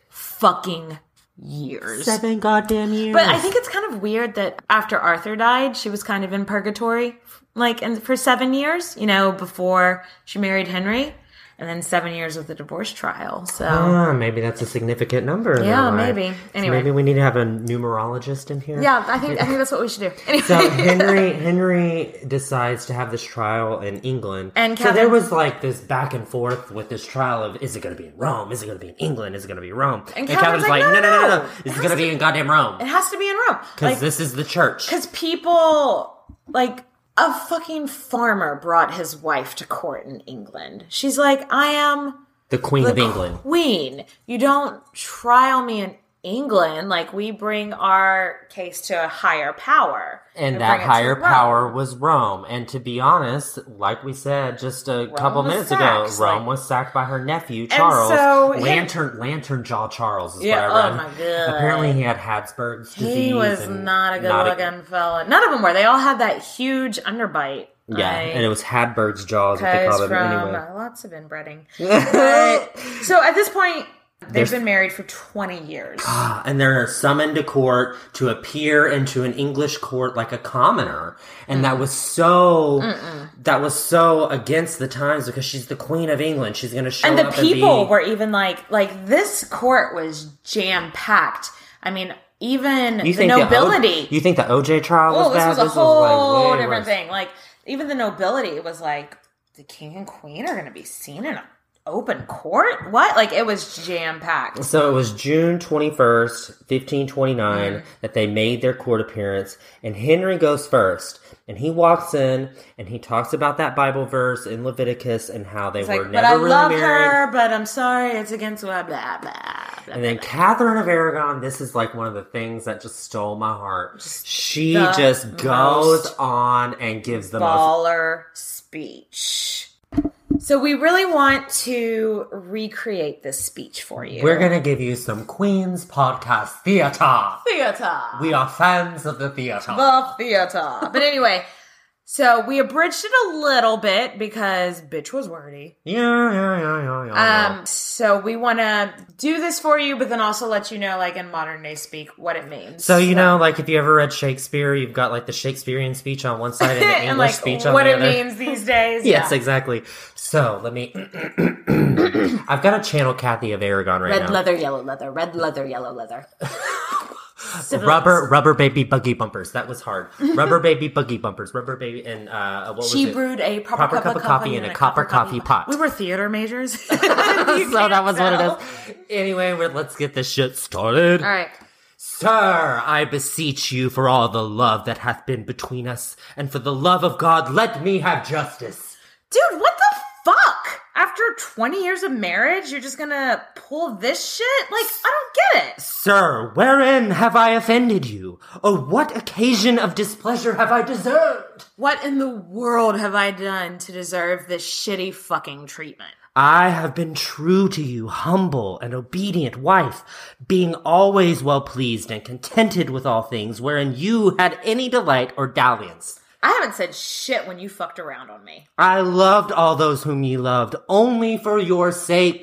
fucking years. Seven goddamn years. But I think it's kind of weird that after Arthur died, she was kind of in purgatory, like, in, for seven years, you know, before she married Henry. And then seven years of the divorce trial. So ah, maybe that's a significant number. In yeah, their life. maybe. Anyway, so maybe we need to have a numerologist in here. Yeah, I think I think that's what we should do. Anyway. So Henry Henry decides to have this trial in England, and so Kevin, there was like this back and forth with this trial of is it going to be in Rome? Is it going to be in England? Is it going to be Rome? And, and Kevin's Kevin's like, like, no, no, no, no, no, no. This is going to be in goddamn Rome. It has to be in Rome because like, this is the church. Because people like. A fucking farmer brought his wife to court in England. She's like, I am the Queen the of England. Queen. You don't trial me in England. Like, we bring our case to a higher power. And that higher power was Rome. And to be honest, like we said just a Rome couple was minutes sacked. ago, Rome like, was sacked by her nephew, Charles. So Lantern him, Lantern Jaw Charles is yeah, what I read. Oh my god. Apparently he had Habsburg's disease. He was not a good not looking a, fella. None of them were. They all had that huge underbite. Yeah, right? And it was Habsburg's jaws, what they called it from, anyway. Uh, lots of inbreeding. But, so at this point, they've There's, been married for twenty years. And they're summoned to court to appear into an English court like a commoner. And mm. that was so Mm-mm. that was so against the times because she's the Queen of England. She's going to show up. And the up people and be... were even like, like this court was jam-packed. I mean, even you the nobility. The o- you think the O J trial was oh, this bad? was a this whole was like different worse. thing. Like, even the nobility was like, the king and queen are going to be seen in an open court? What? Like, it was jam-packed. So it was June twenty-first, fifteen twenty-nine, mm. that they made their court appearance, and Henry goes first. And he walks in, and he talks about that Bible verse in Leviticus and how they He's were like, never but I really love married. her, but I'm sorry, it's against blah, blah, blah, blah. And then Catherine of Aragon, this is like one of the things that just stole my heart. Just she just goes on and gives the baller most... speech. So we really want to recreate this speech for you. We're going to give you some Queen's Podcast theater. Theater. We are fans of the theater. The theater. But anyway, so we abridged it a little bit because bitch was wordy. Yeah, yeah, yeah, yeah, yeah. Um, so we want to do this for you, but then also let you know, like in modern day speak, what it means. So, you so. know, like if you ever read Shakespeare, you've got like the Shakespearean speech on one side and the English and, like, speech on what the it other. means these days. Yes, yeah. exactly. So, let me... I've got to channel Kathy of Aragon right red now. Red leather, yellow leather. Red leather, yellow leather. Rubber, rubber baby buggy bumpers. That was hard. Rubber baby buggy bumpers. Rubber baby and uh, what was she it? She brewed a proper, proper cup, cup of coffee, coffee in a, a copper coffee coffee pot. We were theater majors, so that was tell. what it is. Anyway, we're, let's get this shit started. All right. Sir, I beseech you for all the love that hath been between us, and for the love of God, let me have justice. Dude, what the fuck? After twenty years of marriage, you're just gonna pull this shit? Like, I don't get it. Sir, wherein have I offended you? Or what occasion of displeasure have I deserved? What in the world have I done to deserve this shitty fucking treatment? I have been true to you, humble and obedient wife, being always well pleased and contented with all things wherein you had any delight or dalliance. I haven't said shit when you fucked around on me. I loved all those whom ye loved, only for your sake.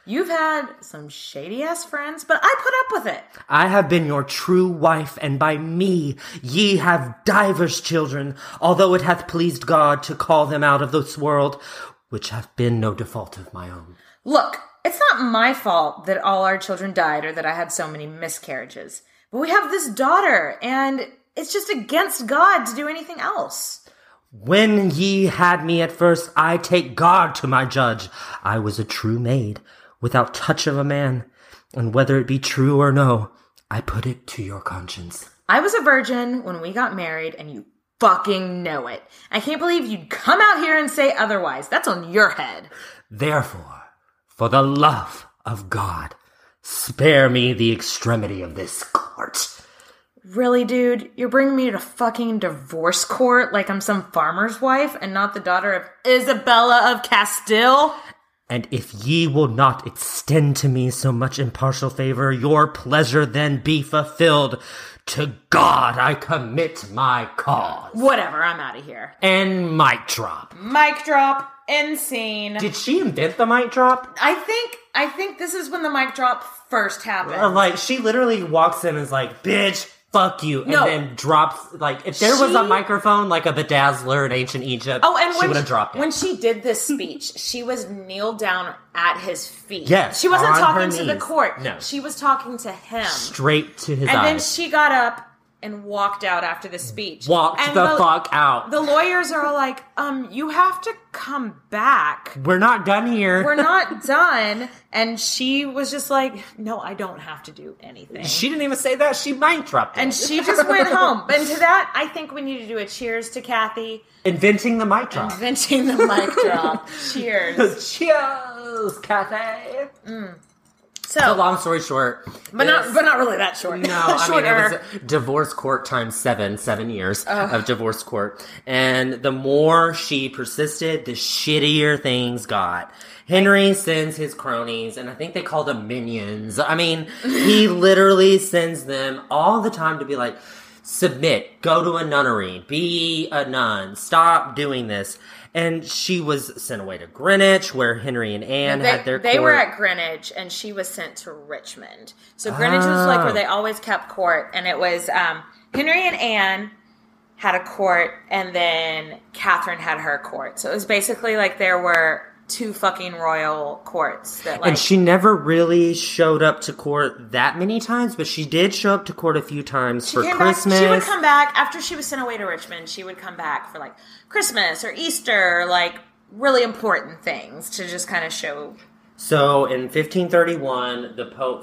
You've had some shady-ass friends, but I put up with it. I have been your true wife, and by me ye have divers children, although it hath pleased God to call them out of this world, which hath been no default of my own. Look, it's not my fault that all our children died or that I had so many miscarriages. But we have this daughter, and it's just against God to do anything else. When ye had me at first, I take God to my judge. I was a true maid, without touch of a man, and whether it be true or no, I put it to your conscience. I was a virgin when we got married, and you fucking know it. I can't believe you'd come out here and say otherwise. That's on your head. Therefore, for the love of God, spare me the extremity of this court. Really, dude? You're bringing me to fucking divorce court like I'm some farmer's wife and not the daughter of Isabella of Castile? And if ye will not extend to me so much impartial favor, your pleasure then be fulfilled. To God I commit my cause. Whatever, I'm out of here. And mic drop. Mic drop. Insane. Did she invent the mic drop? I think I think this is when the mic drop first happened. Uh, like, she literally walks in and is like, bitch, fuck you. And no. then drops, like, if there she... was a microphone like a bedazzler in ancient Egypt, oh, and she would have dropped it. When she did this speech, she was kneeled down at his feet. Yes. She wasn't talking to knees. the court. No. She was talking to him. Straight to his and eyes. And then she got up and walked out after the speech. Walked and the, the fuck out. The lawyers are all like, um, you have to come back. We're not done here. We're not done. And she was just like, no, I don't have to do anything. She didn't even say that. She mic dropped it. And she just went home. But to that, I think we need to do a cheers to Kathy. Inventing the mic drop. Inventing the mic drop. Cheers. Cheers, Kathy. Mm. So, so, long story short, but is, not but not really that short. No, I mean it was divorce court times seven, seven years Ugh. of divorce court, and the more she persisted, the shittier things got. Henry sends his cronies, and I think they call them minions. I mean, he literally sends them all the time to be like, submit, go to a nunnery, be a nun, stop doing this. And she was sent away to Greenwich, where Henry and Anne they, had their court. They were at Greenwich, and she was sent to Richmond. So Greenwich oh. was like where they always kept court, and it was um, Henry and Anne had a court, and then Catherine had her court. So it was basically like there were two fucking royal courts. That, like, and she never really showed up to court that many times, but she did show up to court a few times for Christmas. Back, she would come back after she was sent away to Richmond. She would come back for like Christmas or Easter, like really important things to just kind of show. So in fifteen thirty-one, the Pope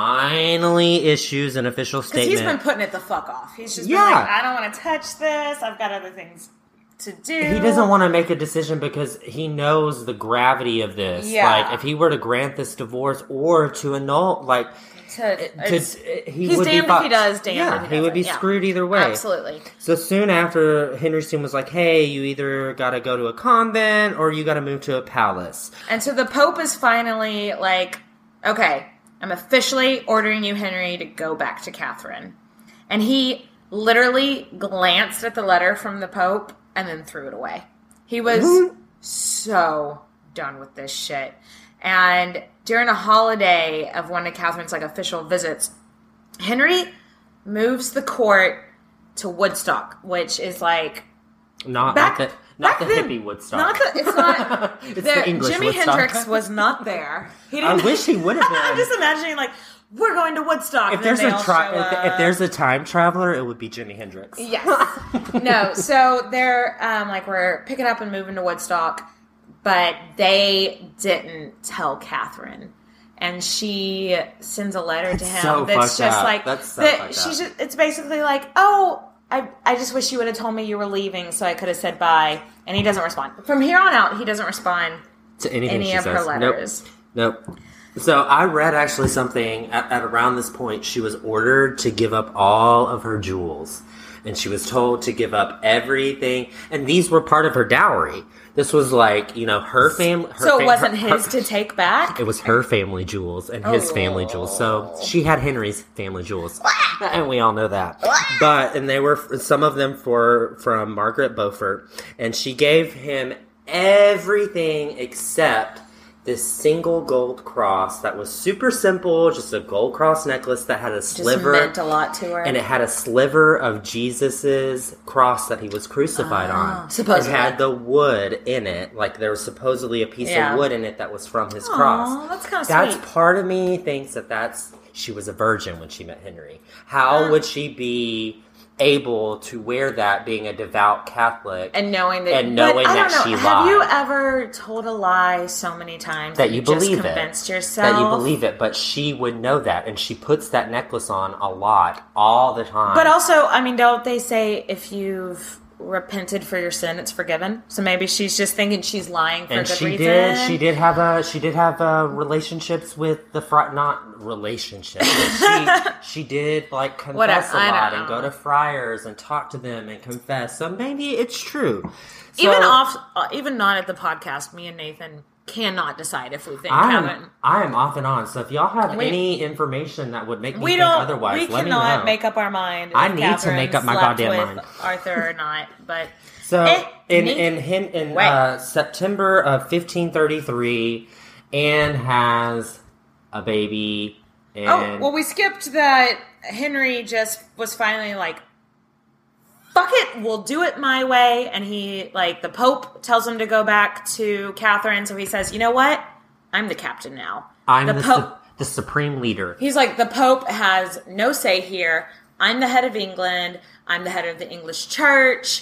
finally issues an official statement. Because he's been putting it the fuck off. He's just yeah. been like, I don't want to touch this. I've got other things to do. He doesn't want to make a decision because he knows the gravity of this. Yeah. Like, if he were to grant this divorce or to annul, like, to, to, he he's would damned be if he does, damned yeah, if he he would be yeah. screwed either way. Absolutely. So soon after, Henry soon was like, hey, you either got to go to a convent or you got to move to a palace. And so the Pope is finally like, okay, I'm officially ordering you, Henry, to go back to Catherine. And he literally glanced at the letter from the Pope and then threw it away. He was mm-hmm. so done with this shit. And during a holiday of one of Catherine's like official visits, Henry moves the court to Woodstock, which is like not back, not the not the then, hippie Woodstock. Not the, it's not. it's the, the English Jimi Woodstock. Hendrix was not there. He I wish he would have been. I'm just imagining like, we're going to Woodstock. If there's a tri- if, if there's a time traveler, it would be Jimi Hendrix. Yes. No. So they're um, like we're picking up and moving to Woodstock, but they didn't tell Catherine, and she sends a letter that's to him so that's just up. like that's so that. She's just, it's basically like, oh, I I just wish you would have told me you were leaving, so I could have said bye. And he doesn't respond. From here on out, he doesn't respond to anything any she of says. her letters. Nope. Nope. So I read actually something at, at around this point. She was ordered to give up all of her jewels, and she was told to give up everything. And these were part of her dowry. This was like, you know, her family. So it fam- wasn't her, his her, to take back? It was her family jewels and his oh. family jewels. So she had Henry's family jewels, and we all know that. But and they were some of them for from Margaret Beaufort, and she gave him everything except this single gold cross that was super simple, just a gold cross necklace that had a sliver. Just meant a lot to her. And it had a sliver of Jesus's cross that he was crucified oh, on. Supposedly. It had the wood in it. Like, there was supposedly a piece yeah. of wood in it that was from his Aww, cross. That's kind of That's sweet. part of me thinks that that's... She was a virgin when she met Henry. How uh, would she be... able to wear that being a devout Catholic and knowing that and knowing but I that don't know, she have lied. Have you ever told a lie so many times that, that you, you believe just convinced it yourself that you believe it? But she would know that, and she puts that necklace on a lot, all the time. But also, I mean, don't they say if you've repented for your sin, it's forgiven? So maybe she's just thinking she's lying for and a good she reason. did. She did have a. She did have uh, relationships with the fri- not relationships. But she she did like confess Whatever, a lot and go to friars and talk to them and confess. So maybe it's true. So, even off, uh, even not at the podcast, me and Nathan cannot decide if we think I Kevin. am, I am off and on. So if y'all have we, any information that would make me we think don't, otherwise, we let me cannot know. make up our mind. I if need Catherine to make up my slept goddamn with mind. Arthur or not, but so eh, in neat. in in, in uh, September of fifteen thirty-three, Anne has a baby. And oh well, we skipped that. Henry just was finally like, fuck it, we'll do it my way. And he, like, the Pope tells him to go back to Catherine. So he says, you know what? I'm the captain now. I'm the, the, Pope. su- the supreme leader. He's like, the Pope has no say here. I'm the head of England. I'm the head of the English church.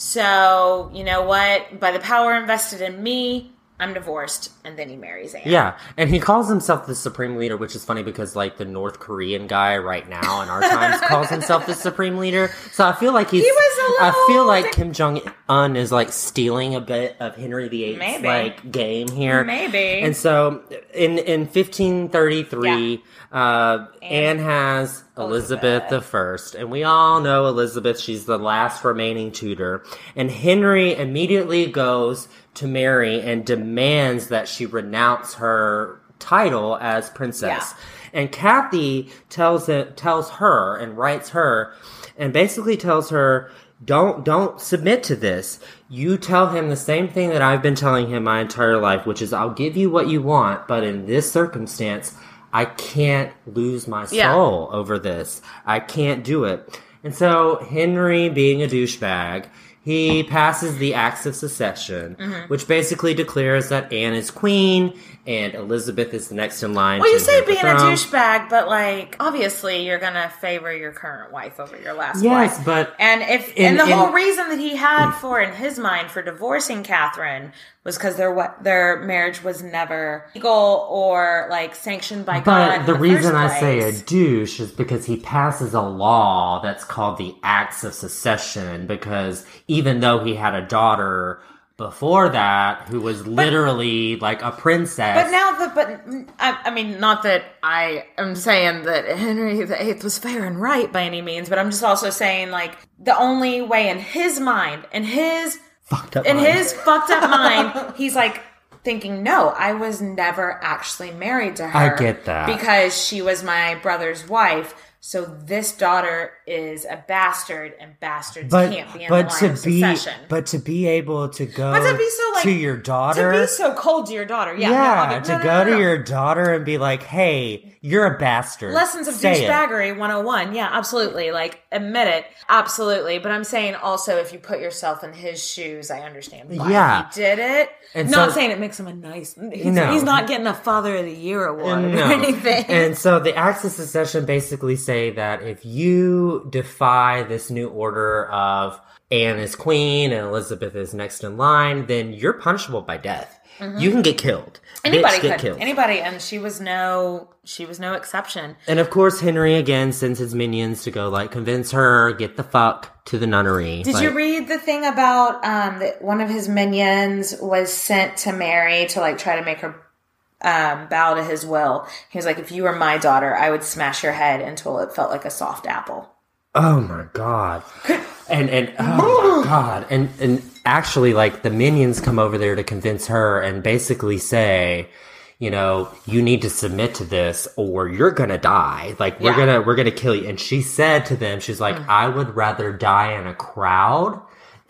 So, you know what? By the power invested in me, I'm divorced. And then he marries Anne. Yeah, and he calls himself the supreme leader, which is funny because, like, the North Korean guy right now in our times calls himself the supreme leader. So I feel like he's... He was a little... I feel like Kim Jong-un is, like, stealing a bit of Henry the Eighth's, Maybe. like, game here. Maybe. And so, in, in fifteen thirty-three, yeah. uh, Anne has Elizabeth the First, and we all know Elizabeth, she's the last remaining Tudor. And Henry immediately goes to Mary and demands that she renounce her title as princess. Yeah. And Kathy tells it, tells her and writes her and basically tells her, don't don't submit to this. You tell him the same thing that I've been telling him my entire life, which is I'll give you what you want, but in this circumstance, I can't lose my soul yeah. over this. I can't do it. And so Henry, being a douchebag, he passes the Acts of Succession, mm-hmm. which basically declares that Anne is queen and Elizabeth is the next in line. Well, to you say being a throne. douchebag, but, like, obviously you're going to favor your current wife over your last yes, wife. Yes, but... And if in, and the in, whole reason that he had for, in his mind, for divorcing Catherine was because their their marriage was never legal or, like, sanctioned by God. But the, the reason I place. say a douche is because he passes a law that's called the Acts of Succession, because even though he had a daughter before that who was literally but, like a princess. But now the but I, I mean not that I am saying that Henry the Eighth was fair and right by any means, but I'm just also saying, like, the only way in his mind, in his fucked up in mind. his fucked up mind, he's like thinking, no, I was never actually married to her. I get that. Because she was my brother's wife. So this daughter is a bastard, and bastards but, can't be in but the line to of be, succession. But to be able to go but to, be so, like, to your daughter... To be so cold to your daughter. Yeah, yeah no, I mean, to no, no, go no, no, no. to your daughter and be like, hey, you're a bastard. Lessons of Say douchebaggery one oh one. Yeah, absolutely. Like, admit it. Absolutely. But I'm saying also, if you put yourself in his shoes, I understand why yeah. he did it. And not so, saying it makes him a nice... He's, no. he's not getting a Father of the Year award no. or anything. And so the Acts of Succession basically say that if you defy this new order of Anne is queen and Elizabeth is next in line, then you're punishable by death. Mm-hmm. You can get killed. Anybody Bitch could. get killed. Anybody, and she was no, she was no exception. And of course, Henry again sends his minions to go, like, convince her, get the fuck to the nunnery. Did like, you read the thing about um, that one of his minions was sent to Mary to, like, try to make her um, bow to his will? He was like, if you were my daughter, I would smash your head until it felt like a soft apple. Oh my god. And and oh my god. And and actually, like, the minions come over there to convince her and basically say, you know, you need to submit to this or you're gonna die. Like, we're yeah. gonna we're gonna kill you. And she said to them, she's like, mm. I would rather die in a crowd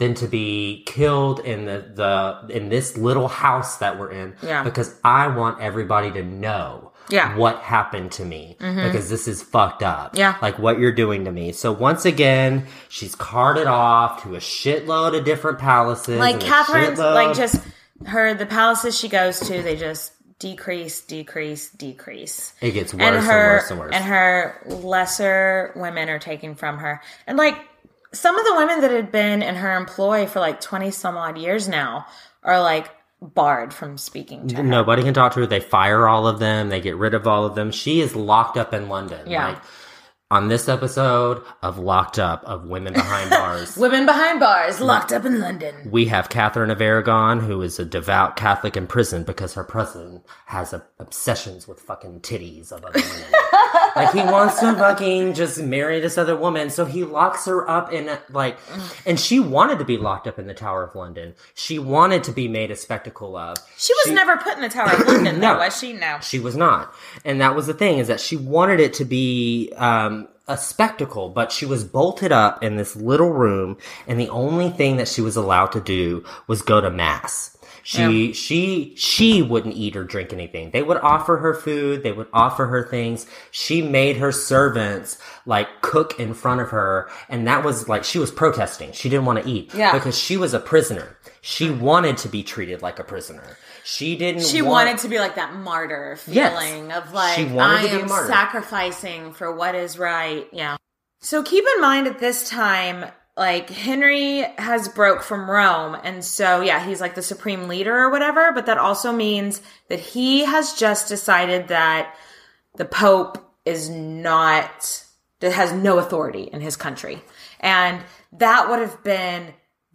than to be killed in the, the in this little house that we're in. Yeah. Because I want everybody to know yeah. what happened to me. Mm-hmm. Because this is fucked up. Yeah. Like what you're doing to me. So once again, she's carted off to a shitload of different palaces. Like Catherine's, shitload... like just her, the palaces she goes to, they just decrease, decrease, decrease. It gets worse and, and, her, worse and worse. And her lesser women are taken from her. And like, some of the women that had been in her employ for like twenty some odd years now are like barred from speaking to her. Nobody can talk to her. They fire all of them. They get rid of all of them. She is locked up in London. Yeah. Like, on this episode of Locked Up, of Women Behind Bars. Women Behind Bars, locked up in London. We have Catherine of Aragon, who is a devout Catholic in prison because her president has a, obsessions with fucking titties of other women. Like, he wants to fucking just marry this other woman, so he locks her up in, like, and she wanted to be locked up in the Tower of London. She wanted to be made a spectacle of. She was she, never put in the Tower of London, no, though, was she? No. She was not. And that was the thing, is that she wanted it to be, um, a spectacle, but she was bolted up in this little room, and the only thing that she was allowed to do was go to mass. She, yeah. she, she wouldn't eat or drink anything. They would offer her food. They would offer her things. She made her servants like cook in front of her. And that was like, she was protesting. She didn't want to eat yeah. because she was a prisoner. She wanted to be treated like a prisoner. She didn't She want... wanted to be like that martyr feeling yes. of like, she wanted I to be am a martyr. sacrificing for what is right. Yeah. So keep in mind at this time, like Henry has broke from Rome. And so, yeah, he's like the supreme leader or whatever. But that also means that he has just decided that the Pope is not, that has no authority in his country. And that would have been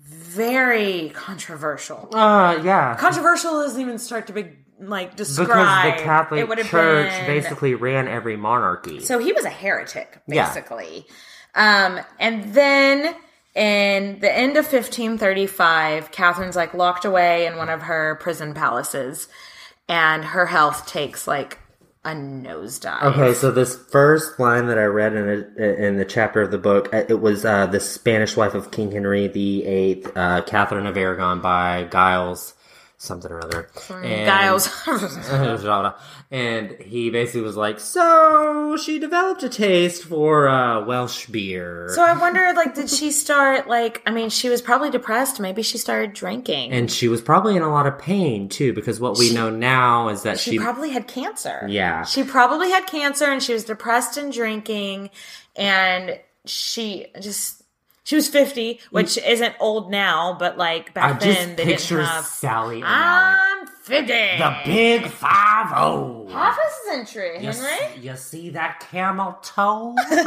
very controversial. Uh, yeah. Controversial doesn't even start to be, like, describe. Because the Catholic it would have Church been, basically ran every monarchy. So he was a heretic, basically. Yeah. Um, and then in the end of fifteen thirty-five, Catherine's, like, locked away in one of her prison palaces. And her health takes, like, a nosedive. Okay, so this first line that I read in a, in the chapter of the book, it was uh, The Spanish Wife of King Henry the Eighth, uh, Catherine of Aragon by Giles something or other. And, Giles. and he basically was like, so she developed a taste for uh, Welsh beer. So I wonder, like, did she start, like, I mean, she was probably depressed. Maybe she started drinking. And she was probably in a lot of pain, too, because what we she, know now is that she... she probably had cancer. Yeah. She probably had cancer, and she was depressed and drinking, and she just... She was fifty, which isn't old now, but like back I then just they picture didn't have. Sally. I'm fifty. The big five oh. Half a century, you Henry. S- you see that camel toe? And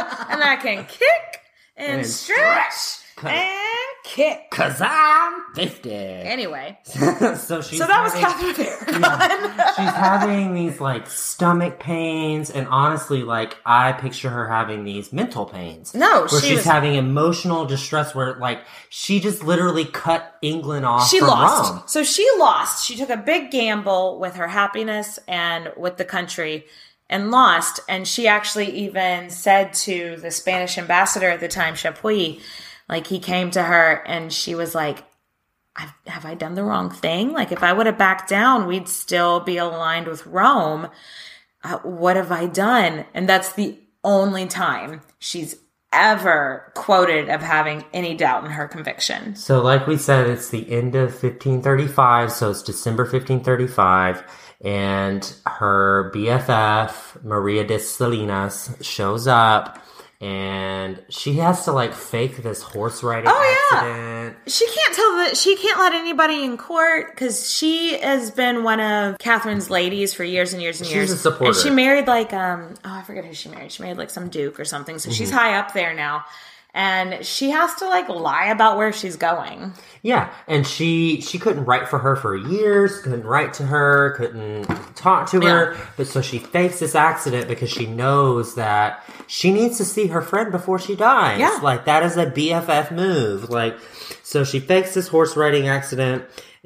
I can kick and, and stretch, stretch and kick. Cause I'm fifty. Anyway, so she's so that was having, Catherine Aragon. Yeah, she's having these like stomach pains, and honestly, like I picture her having these mental pains. No, where she she's was, having emotional distress, where like she just literally cut England off. She from lost. Rome. So she lost. She took a big gamble with her happiness and with the country. And lost. And she actually even said to the Spanish ambassador at the time, Chapuis, like he came to her and she was like, I've, have I done the wrong thing? Like if I would have backed down, we'd still be aligned with Rome. Uh, what have I done? And that's the only time she's ever quoted of having any doubt in her conviction. So like we said, it's the end of fifteen thirty-five. So it's December fifteen thirty-five. And her B F F, Maria de Salinas, shows up, and she has to, like, fake this horse riding oh, accident. Yeah. She can't tell that, she can't let anybody in court, because she has been one of Catherine's ladies for years and years and years. She's a supporter. And she married, like, um, oh, I forget who she married. She married, like, some duke or something, so mm-hmm. she's high up there now. And she has to, like, lie about where she's going. Yeah, and she she couldn't write for her for years, couldn't write to her, couldn't talk to her. Yeah. But so she fakes this accident because she knows that she needs to see her friend before she dies. Yeah. Like, that is a B F F move. Like, so she fakes this horse riding accident,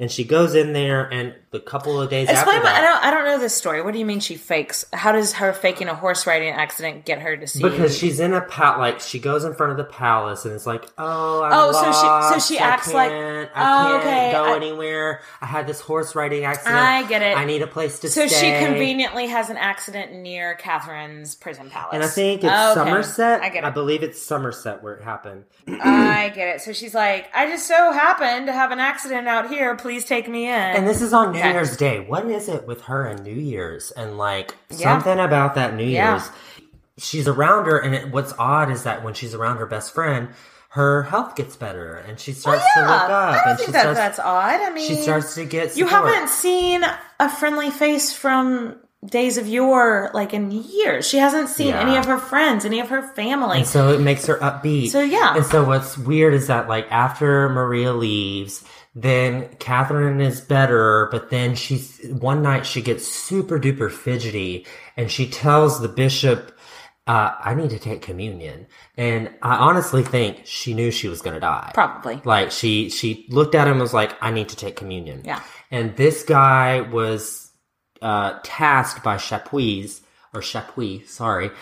And she goes in there, and a couple of days Explain after what, that... I don't, I don't know this story. What do you mean she fakes? How does her faking a horse riding accident get her to see? Because she's in a pal- like she goes in front of the palace, and it's like, oh, I'm oh, lost. so she so she I acts like, can't, oh, I can't okay, go I, anywhere. I had this horse riding accident. I get it. I need a place to so stay. So she conveniently has an accident near Catherine's prison palace. And I think it's okay. Somerset. I get it. I believe it's Somerset where it happened. I get it. So she's like, I just so happened to have an accident out here. Please take me in. And this is on New okay. Year's Day. What is it with her and New Year's? And like yeah. something about that New yeah. Year's. She's around her, and it, what's odd is that when she's around her best friend, her health gets better, and she starts well, yeah. to look up. I don't and think she that starts, that's odd. I mean, she starts to get support. You haven't seen a friendly face from days of yore, like in years. She hasn't seen yeah. any of her friends, any of her family. And so it makes her upbeat. So yeah. And so what's weird is that like after Maria leaves, then Catherine is better, but then she's one night she gets super duper fidgety, and she tells the bishop, uh, I need to take communion. And I honestly think she knew she was going to die. Probably. Like she, she looked at him and was like, I need to take communion. Yeah. And this guy was uh, tasked by Chapuis, or Chapuis, sorry,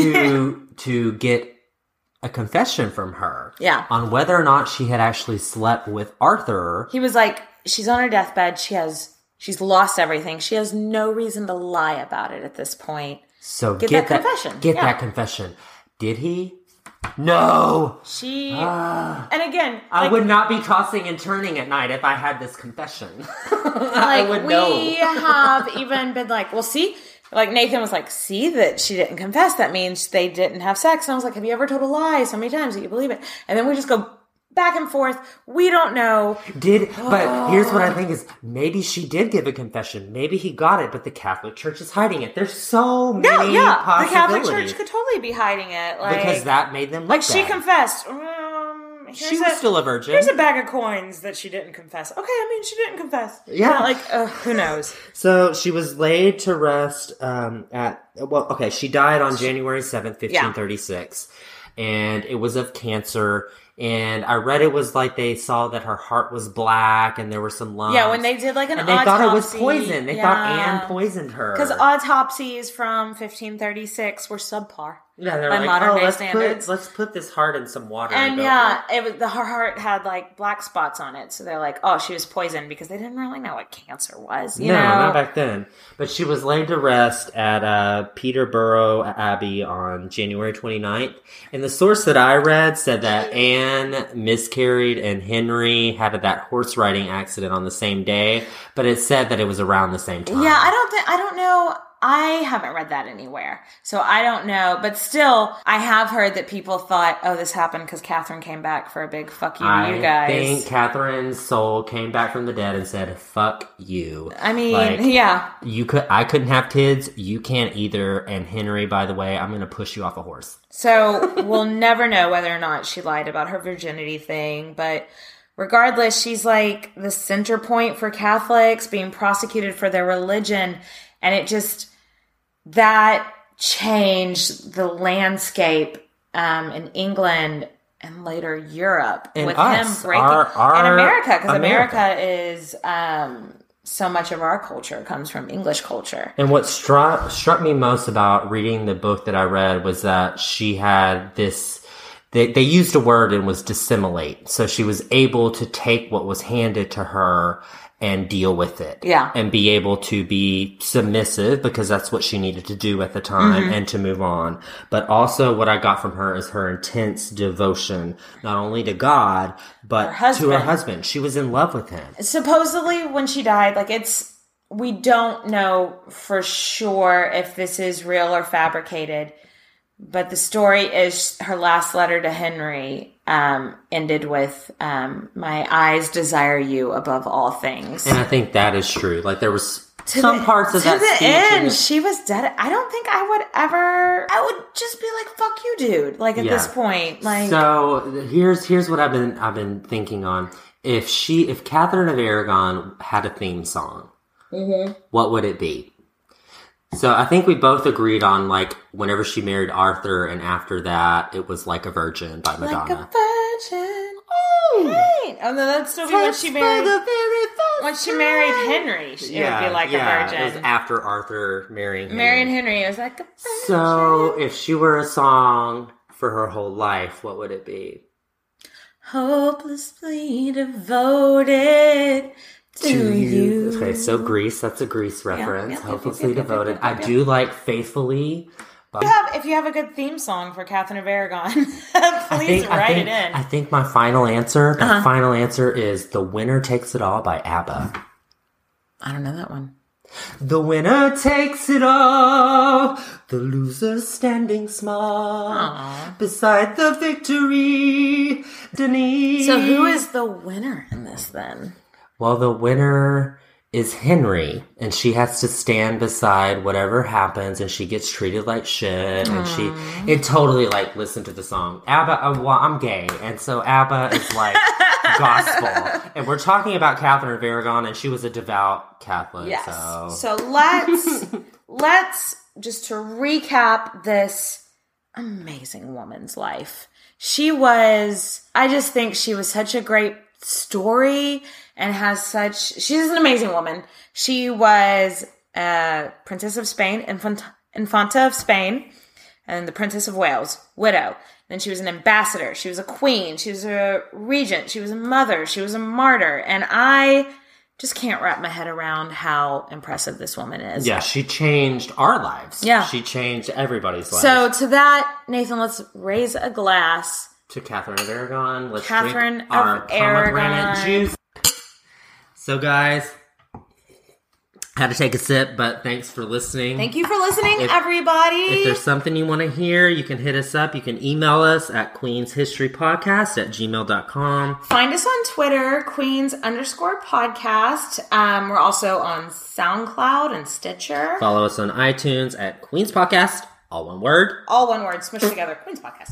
to to get a confession from her. Yeah. On whether or not she had actually slept with Arthur. He was like, she's on her deathbed. She has, she's lost everything. She has no reason to lie about it at this point. So get, get that, that confession. Get yeah. that confession. Did he? No. She, uh, and again, like, I would not be tossing and turning at night if I had this confession. like, I would we know. have even been like, well, see, like Nathan was like, see that she didn't confess. That means they didn't have sex. And I was like, have you ever told a lie so many times that you believe it? And then we just go back and forth. We don't know. Did, but here's what I think is maybe she did give a confession. Maybe he got it, but the Catholic Church is hiding it. There's so many no, yeah, possibilities. the Catholic Church could totally be hiding it. Like, because that made them look like she bad. confessed. Um, she was a, still a virgin. Here's a bag of coins that she didn't confess. Okay, I mean, she didn't confess. Yeah. You know, like, uh, who knows? So she was laid to rest um, at, well, okay, she died on January seventh, fifteen thirty-six. Yeah. And it was of cancer. And I read it was like they saw that her heart was black and there were some lumps. Yeah, when they did like an and they autopsy. thought it was poison. They yeah. thought Anne poisoned her. Because autopsies from fifteen thirty-six were subpar. Yeah, they're by like, modern oh, day let's standards. put, let's put this heart in some water. And, and go, yeah, it was, the, her heart had like black spots on it. So they're like, oh, she was poisoned because they didn't really know what cancer was. You no, know? not back then. But she was laid to rest at uh, Peterborough Abbey on January twenty-ninth. And the source that I read said that Anne miscarried and Henry had that horse riding accident on the same day. But it said that it was around the same time. Yeah, I don't think, I don't know. I haven't read that anywhere, so I don't know. But still, I have heard that people thought, oh, this happened because Catherine came back for a big fuck you to I you guys. I think Catherine's soul came back from the dead and said, fuck you. I mean, like, yeah. You could. I couldn't have kids. You can't either. And Henry, by the way, I'm going to push you off a horse. So we'll never know whether or not she lied about her virginity thing, but regardless, she's like the center point for Catholics being prosecuted for their religion. And it just, that changed the landscape um, in England and later Europe. And with us, him breaking, our, our and America, because America. America is, um, so much of our culture comes from English culture. And what struck struck me most about reading the book that I read was that she had this, they, they used a word and was dissimulate. So she was able to take what was handed to her and deal with it. Yeah. And be able to be submissive because that's what she needed to do at the time mm-hmm. and to move on. But also what I got from her is her intense devotion, not only to God, but her to her husband. She was in love with him. Supposedly when she died, like it's, we don't know for sure if this is real or fabricated, but the story is her last letter to Henry um, ended with, um, my eyes desire you above all things. And I think that is true. Like there was to some the, parts of to that the speech. end, she was dead. I don't think I would ever, I would just be like, fuck you, dude. Like at yeah. this point, like. So here's, here's what I've been, I've been thinking on. If she, if Catherine of Aragon had a theme song, mm-hmm. what would it be? So I think we both agreed on like whenever she married Arthur and after that it was Like a Virgin by Madonna. Like a virgin. Right. Oh, no, that'd still be when she married. The very first when she married Henry, she yeah, would be like yeah, a virgin. It was after Arthur marrying Henry. Marrying Henry, it was like a virgin. So, if she were a song for her whole life, what would it be? Hopelessly devoted to, to you. Okay, so Grease, that's a Grease reference. Yeah, yeah, Hopelessly yeah, yeah, devoted. yeah, yeah, yeah, I do like Faithfully. If you, have, if you have a good theme song for Catherine of Aragon, please I think, write I think, it in. I think my final answer, my Uh-huh. final answer is The Winner Takes It All by ABBA. I don't know that one. The winner takes it all, the loser standing small. Aww. Beside the victory, Denise. So who is the winner in this then? Well, the winner is Henry, and she has to stand beside whatever happens, and she gets treated like shit, and she, it totally, like, listen to the song. ABBA, uh, well, I'm gay, and so ABBA is, like, gospel. And we're talking about Catherine of Aragon, and she was a devout Catholic, Yes. so. So let's, let's, just to recap this amazing woman's life. She was, I just think she was such a great story and has such, she's an amazing woman. She was uh, Princess of Spain, Infant, Infanta of Spain, and the Princess of Wales, widow. Then she was an ambassador. She was a queen. She was a regent. She was a mother. She was a martyr. And I just can't wrap my head around how impressive this woman is. Yeah, she changed our lives. Yeah. She changed everybody's lives. So to that, Nathan, let's raise a glass. To Catherine of Aragon. Let's Catherine drink our of pomegranate Aragon. juice. So, guys, had to take a sip, but thanks for listening. Thank you for listening, if, everybody. If there's something you want to hear, you can hit us up. You can email us at queenshistorypodcast at gmail dot com. Find us on Twitter, Queens underscore podcast. Um, we're also on SoundCloud and Stitcher. Follow us on iTunes at Queens Podcast, all one word. All one word, smushed together, Queens Podcast.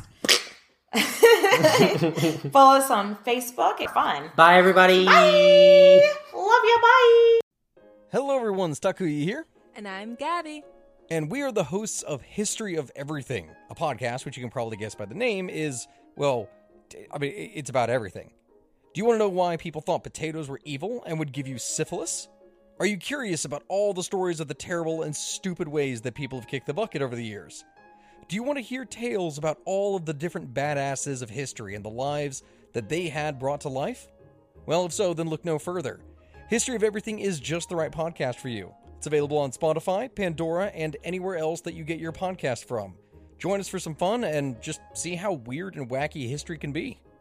Follow us on Facebook. It's fun. Bye, everybody. Bye. Love you. Bye. Hello, everyone. Stakuyi here. And I'm Gabby. And we are the hosts of History of Everything, a podcast which you can probably guess by the name is, well, I mean, it's about everything. Do you want to know why people thought potatoes were evil and would give you syphilis? Are you curious about all the stories of the terrible and stupid ways that people have kicked the bucket over the years? Do you want to hear tales about all of the different badasses of history and the lives that they had brought to life? Well, if so, then look no further. History of Everything is just the right podcast for you. It's available on Spotify, Pandora, and anywhere else that you get your podcast from. Join us for some fun and just see how weird and wacky history can be.